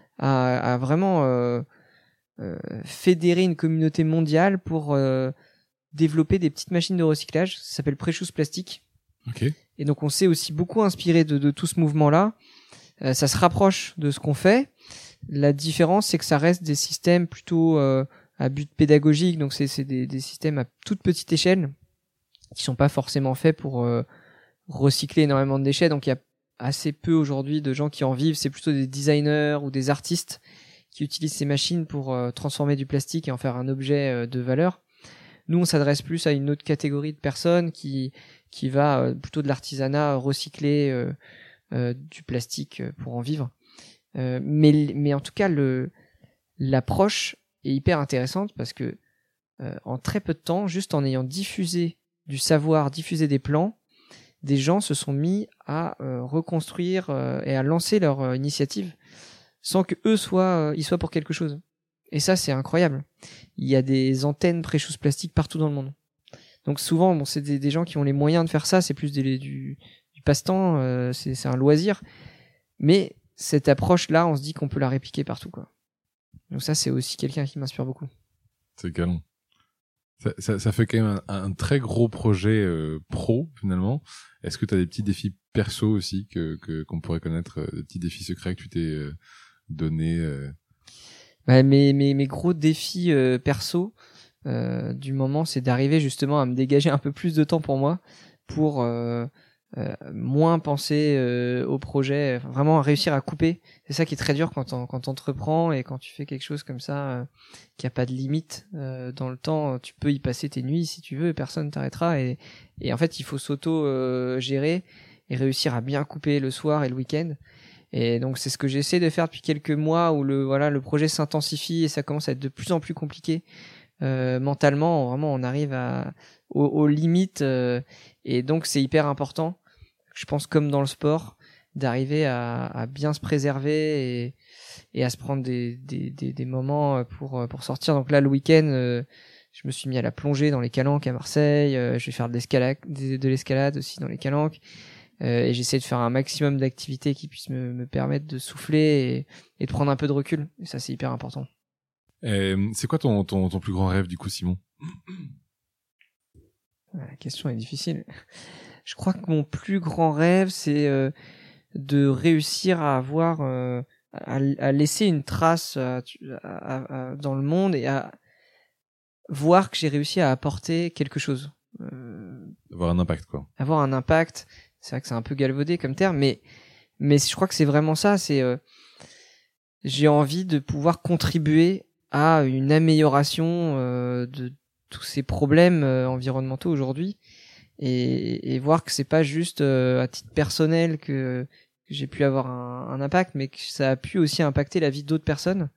à, à vraiment euh, euh, fédérer une communauté mondiale pour euh, développer des petites machines de recyclage. Ça s'appelle Precious Plastic. Okay. Et donc on s'est aussi beaucoup inspiré de, de tout ce mouvement-là. Euh, ça se rapproche de ce qu'on fait. La différence, c'est que ça reste des systèmes plutôt euh, à but pédagogique, donc c'est, c'est des, des systèmes à toute petite échelle qui sont pas forcément faits pour euh, recycler énormément de déchets. Donc il y a assez peu aujourd'hui de gens qui en vivent. C'est plutôt des designers ou des artistes qui utilisent ces machines pour euh, transformer du plastique et en faire un objet euh, de valeur. Nous, on s'adresse plus à une autre catégorie de personnes qui qui va euh, plutôt de l'artisanat, recycler euh, euh, du plastique pour en vivre. Euh, mais mais en tout cas, le l'approche est hyper intéressante, parce que euh, en très peu de temps, juste en ayant diffusé du savoir, diffusé des plans, des gens se sont mis à euh, reconstruire euh, et à lancer leur euh, initiative sans que eux soient euh, ils soient pour quelque chose. Et ça, c'est incroyable. Il y a des antennes Precious Plastic partout dans le monde. Donc souvent, bon, c'est des, des gens qui ont les moyens de faire ça, c'est plus des, du, du passe-temps, euh, c'est, c'est un loisir. Mais cette approche-là, on se dit qu'on peut la répliquer partout, quoi. Donc ça, c'est aussi quelqu'un qui m'inspire beaucoup. C'est canon. Ça, ça, ça fait quand même un, un très gros projet euh, pro finalement. Est-ce que tu as des petits défis perso aussi que que qu'on pourrait connaître, euh, des petits défis secrets que tu t'es euh, donné euh... Bah, mes mes mes gros défis euh, perso euh, du moment, c'est d'arriver justement à me dégager un peu plus de temps pour moi, pour euh, euh, moins penser euh, au projet, enfin, vraiment réussir à couper. C'est ça qui est très dur quand on quand t'entreprends et quand tu fais quelque chose comme ça euh, qui a pas de limite euh, dans le temps. Tu peux y passer tes nuits si tu veux, personne t'arrêtera, et et en fait il faut s'auto euh, gérer et réussir à bien couper le soir et le week-end. Et donc c'est ce que j'essaie de faire depuis quelques mois, où le voilà le projet s'intensifie et ça commence à être de plus en plus compliqué euh, mentalement. Vraiment on arrive à aux, aux limites euh, et donc c'est hyper important, je pense, comme dans le sport, d'arriver à, à bien se préserver et, et à se prendre des, des, des, des moments pour, pour sortir. Donc là, le week-end, euh, je me suis mis à la plongée dans les calanques à Marseille. Euh, je vais faire de l'escalade, de l'escalade aussi dans les calanques. Euh, et j'essaie de faire un maximum d'activités qui puissent me, me permettre de souffler et, et de prendre un peu de recul. Et ça, c'est hyper important. Et c'est quoi ton, ton, ton plus grand rêve du coup, Simon? La question est difficile. Je crois que mon plus grand rêve, c'est euh, de réussir à avoir, euh, à, à laisser une trace à, à, à, dans le monde et à voir que j'ai réussi à apporter quelque chose. Euh, avoir un impact, quoi. Avoir un impact. C'est vrai que c'est un peu galvaudé comme terme, mais mais je crois que c'est vraiment ça. C'est euh, j'ai envie de pouvoir contribuer à une amélioration euh, de tous ces problèmes euh, environnementaux aujourd'hui. Et, et voir que c'est pas juste euh, à titre personnel que, que j'ai pu avoir un, un impact, mais que ça a pu aussi impacter la vie d'autres personnes.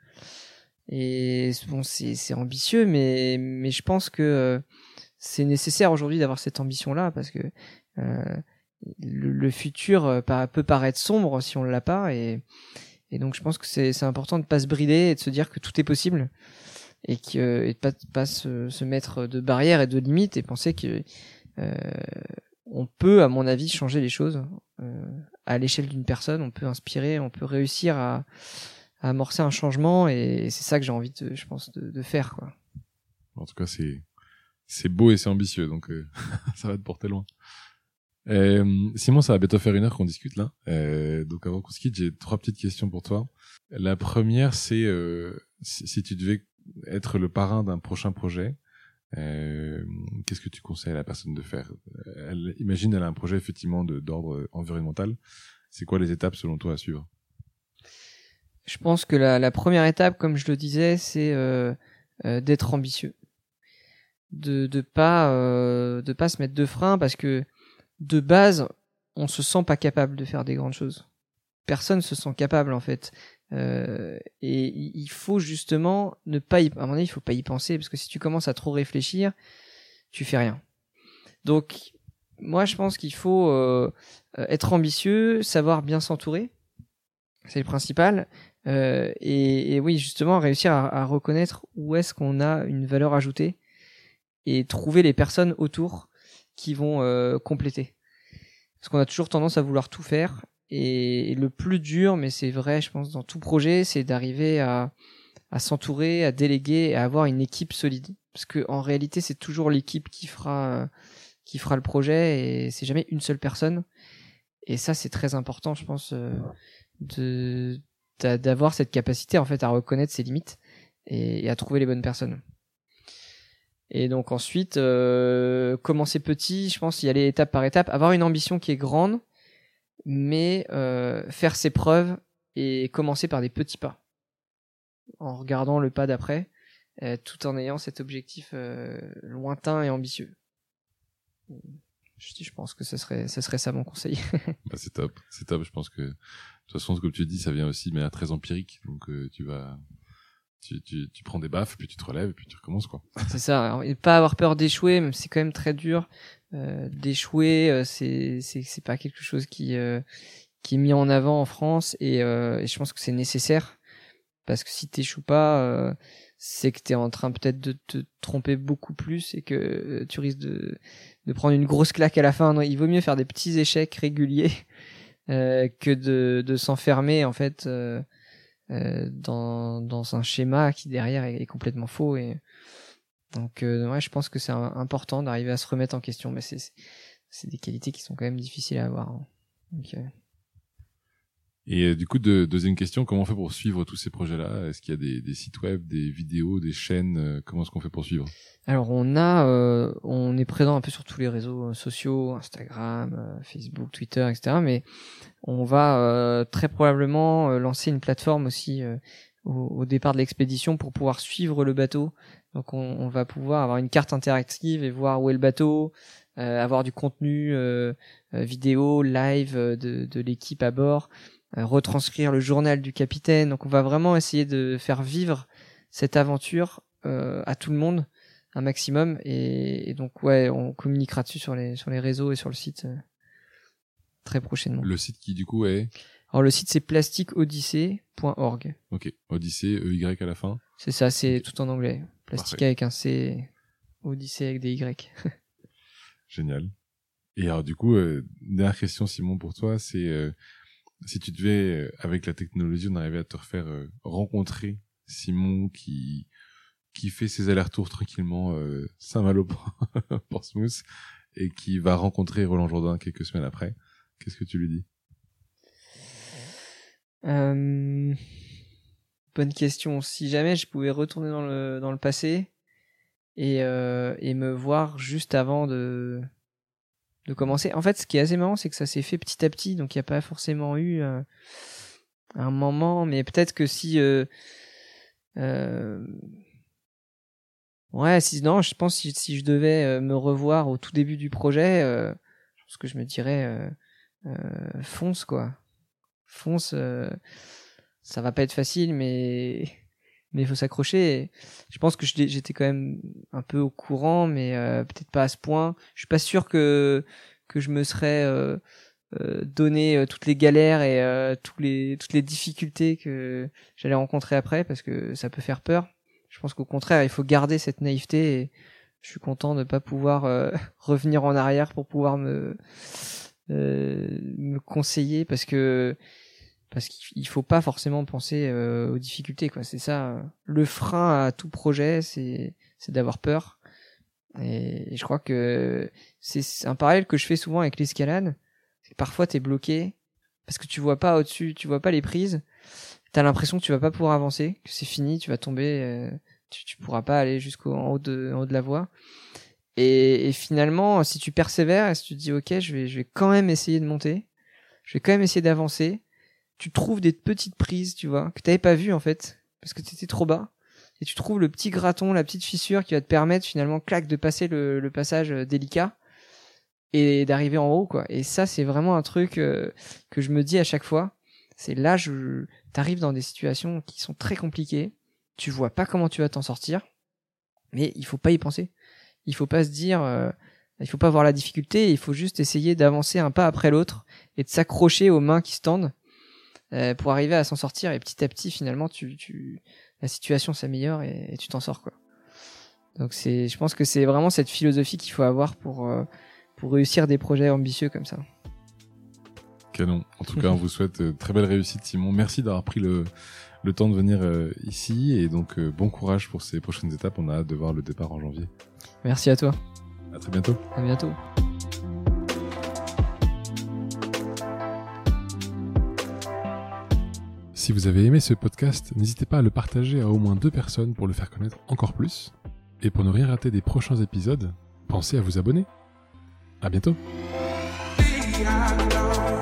Et bon, c'est, c'est ambitieux, mais, mais je pense que euh, c'est nécessaire aujourd'hui d'avoir cette ambition-là, parce que euh, le, le futur euh, peut paraître sombre si on l'a pas, et, et donc je pense que c'est, c'est important de pas se brider et de se dire que tout est possible, et, que, et de pas, pas se, se mettre de barrières et de limites, et penser que Euh, on peut, à mon avis, changer les choses euh, à l'échelle d'une personne. On peut inspirer, on peut réussir à, à amorcer un changement, et c'est ça que j'ai envie de, je pense, de, de faire, quoi. En tout cas, c'est c'est beau et c'est ambitieux, donc euh, ça va te porter loin. Euh, Simon, ça va bientôt faire une heure qu'on discute là. Euh, donc avant qu'on se quitte, j'ai trois petites questions pour toi. La première, c'est euh, si, si tu devais être le parrain d'un prochain projet, Euh, qu'est-ce que tu conseilles à la personne de faire? Elle, imagine, elle a un projet effectivement de, d'ordre environnemental. C'est quoi les étapes selon toi à suivre? Je pense que la, la première étape, comme je le disais, c'est euh, euh, d'être ambitieux, de de pas euh, de pas se mettre de frein, parce que de base, on se sent pas capable de faire des grandes choses. Personne se sent capable en fait. Euh, et il faut justement ne pas y, à mon avis, il faut pas y penser, parce que si tu commences à trop réfléchir, tu fais rien. Donc, moi, je pense qu'il faut euh, être ambitieux, savoir bien s'entourer, c'est le principal, euh, et, et oui, justement, réussir à, à reconnaître où est-ce qu'on a une valeur ajoutée et trouver les personnes autour qui vont euh, compléter. Parce qu'on a toujours tendance à vouloir tout faire. Et le plus dur, mais c'est vrai, je pense, dans tout projet, c'est d'arriver à, à s'entourer, à déléguer et à avoir une équipe solide. Parce que en réalité, c'est toujours l'équipe qui fera, qui fera le projet, et c'est jamais une seule personne. Et ça, c'est très important, je pense, euh, de, d'avoir cette capacité, en fait, à reconnaître ses limites et, et à trouver les bonnes personnes. Et donc ensuite, euh, commencer petit, je pense, y aller étape par étape, avoir une ambition qui est grande, mais euh, faire ses preuves et commencer par des petits pas, en regardant le pas d'après, euh, tout en ayant cet objectif euh, lointain et ambitieux. Je, je pense que ce serait, ce serait ça mon conseil. Bah, c'est top, c'est top. Je pense que de toute façon, comme tu dis, ça vient aussi de manière très empirique. Donc euh, tu vas, tu, tu, tu prends des baffes, puis tu te relèves, et puis tu recommences, quoi. C'est ça. Alors, et pas avoir peur d'échouer, même si c'est quand même très dur. Euh, d'échouer, euh, c'est c'est c'est pas quelque chose qui euh, qui est mis en avant en France, et, euh, et je pense que c'est nécessaire, parce que si t'échoues pas, euh, c'est que t'es en train peut-être de te tromper beaucoup plus, et que euh, tu risques de de prendre une grosse claque à la fin. Non, il vaut mieux faire des petits échecs réguliers euh, que de de s'enfermer en fait euh, euh, dans dans un schéma qui derrière est, est complètement faux. Et donc euh, ouais, je pense que c'est un, important d'arriver à se remettre en question, mais c'est c'est, c'est des qualités qui sont quand même difficiles à avoir. Hein. Donc, euh... Et euh, du coup, de, deuxième question, comment on fait pour suivre tous ces projets-là? Est-ce qu'il y a des, des sites web, des vidéos, des chaînes? euh, Comment est-ce qu'on fait pour suivre? Alors on a, euh, on est présent un peu sur tous les réseaux sociaux, Instagram, euh, Facebook, Twitter, et cetera. Mais on va euh, très probablement euh, lancer une plateforme aussi euh, au, au départ de l'expédition pour pouvoir suivre le bateau. Donc on, on va pouvoir avoir une carte interactive et voir où est le bateau, euh, avoir du contenu euh, euh, vidéo, live euh, de, de l'équipe à bord. Euh, retranscrire le journal du capitaine. Donc on va vraiment essayer de faire vivre cette aventure euh, à tout le monde un maximum, et, et donc ouais, on communiquera dessus sur les sur les réseaux et sur le site euh, très prochainement. Le site qui du coup est... Alors le site c'est plastic odyssey point org. Ok, Odyssée, E Y à la fin. C'est ça, c'est tout en anglais. Plastique Parfait. avec un C, Odyssey avec des Y. Génial. Et alors du coup, euh, dernière question Simon pour toi, c'est euh, si tu devais, euh, avec la technologie, on arrivait à te refaire euh, rencontrer Simon qui qui fait ses allers-retours tranquillement euh, Saint-Malo Portsmouth et qui va rencontrer Roland Jourdain quelques semaines après, qu'est-ce que tu lui dis? Euh... Bonne question. Si jamais je pouvais retourner dans le dans le passé et euh, et me voir juste avant de de commencer. En fait, ce qui est assez marrant, c'est que ça s'est fait petit à petit, donc il n'y a pas forcément eu euh, un moment, mais peut-être que si euh, euh, ouais, si non, je pense si si je devais euh, me revoir au tout début du projet, euh, je pense que je me dirais euh, euh, fonce quoi, fonce. Euh, ça va pas être facile, mais mais il faut s'accrocher. Et je pense que j'étais quand même un peu au courant, mais euh, peut-être pas à ce point. Je suis pas sûr que que je me serais euh, euh, donné euh, toutes les galères et euh, tous les toutes les difficultés que j'allais rencontrer après, parce que ça peut faire peur. Je pense qu'au contraire, il faut garder cette naïveté, et je suis content de pas pouvoir euh, revenir en arrière pour pouvoir me euh, me conseiller, parce que parce qu'il faut pas forcément penser euh, aux difficultés quoi. C'est ça, le frein à tout projet, c'est c'est d'avoir peur. Et, et je crois que c'est, c'est un parallèle que je fais souvent avec l'escalade. C'est que parfois t'es bloqué parce que tu vois pas au-dessus, tu vois pas les prises. T'as l'impression que tu vas pas pouvoir avancer, que c'est fini, tu vas tomber, euh, tu tu pourras pas aller jusqu'au en haut de en haut de la voie. Et, et finalement, si tu persévères et si tu te dis ok, je vais je vais quand même essayer de monter, je vais quand même essayer d'avancer. Tu trouves des petites prises, tu vois, que t'avais pas vues en fait, parce que t'étais trop bas, et tu trouves le petit graton, la petite fissure qui va te permettre finalement, clac, de passer le, le passage délicat et d'arriver en haut, quoi. Et ça, c'est vraiment un truc euh, que je me dis à chaque fois. C'est là, je t'arrives dans des situations qui sont très compliquées, tu vois pas comment tu vas t'en sortir, mais il faut pas y penser. Il faut pas se dire, euh, il faut pas voir la difficulté, il faut juste essayer d'avancer un pas après l'autre et de s'accrocher aux mains qui se tendent. Euh, pour arriver à s'en sortir, et petit à petit finalement tu tu la situation s'améliore et, et tu t'en sors quoi. Donc c'est je pense que c'est vraiment cette philosophie qu'il faut avoir pour euh, pour réussir des projets ambitieux comme ça. Canon. En tout cas, on vous souhaite euh, très belle réussite Simon. Merci d'avoir pris le le temps de venir euh, ici, et donc euh, bon courage pour ces prochaines étapes. On a hâte de voir le départ en janvier. Merci à toi. À très bientôt. À bientôt. Si vous avez aimé ce podcast, n'hésitez pas à le partager à au moins deux personnes pour le faire connaître encore plus. Et pour ne rien rater des prochains épisodes, pensez à vous abonner. À bientôt.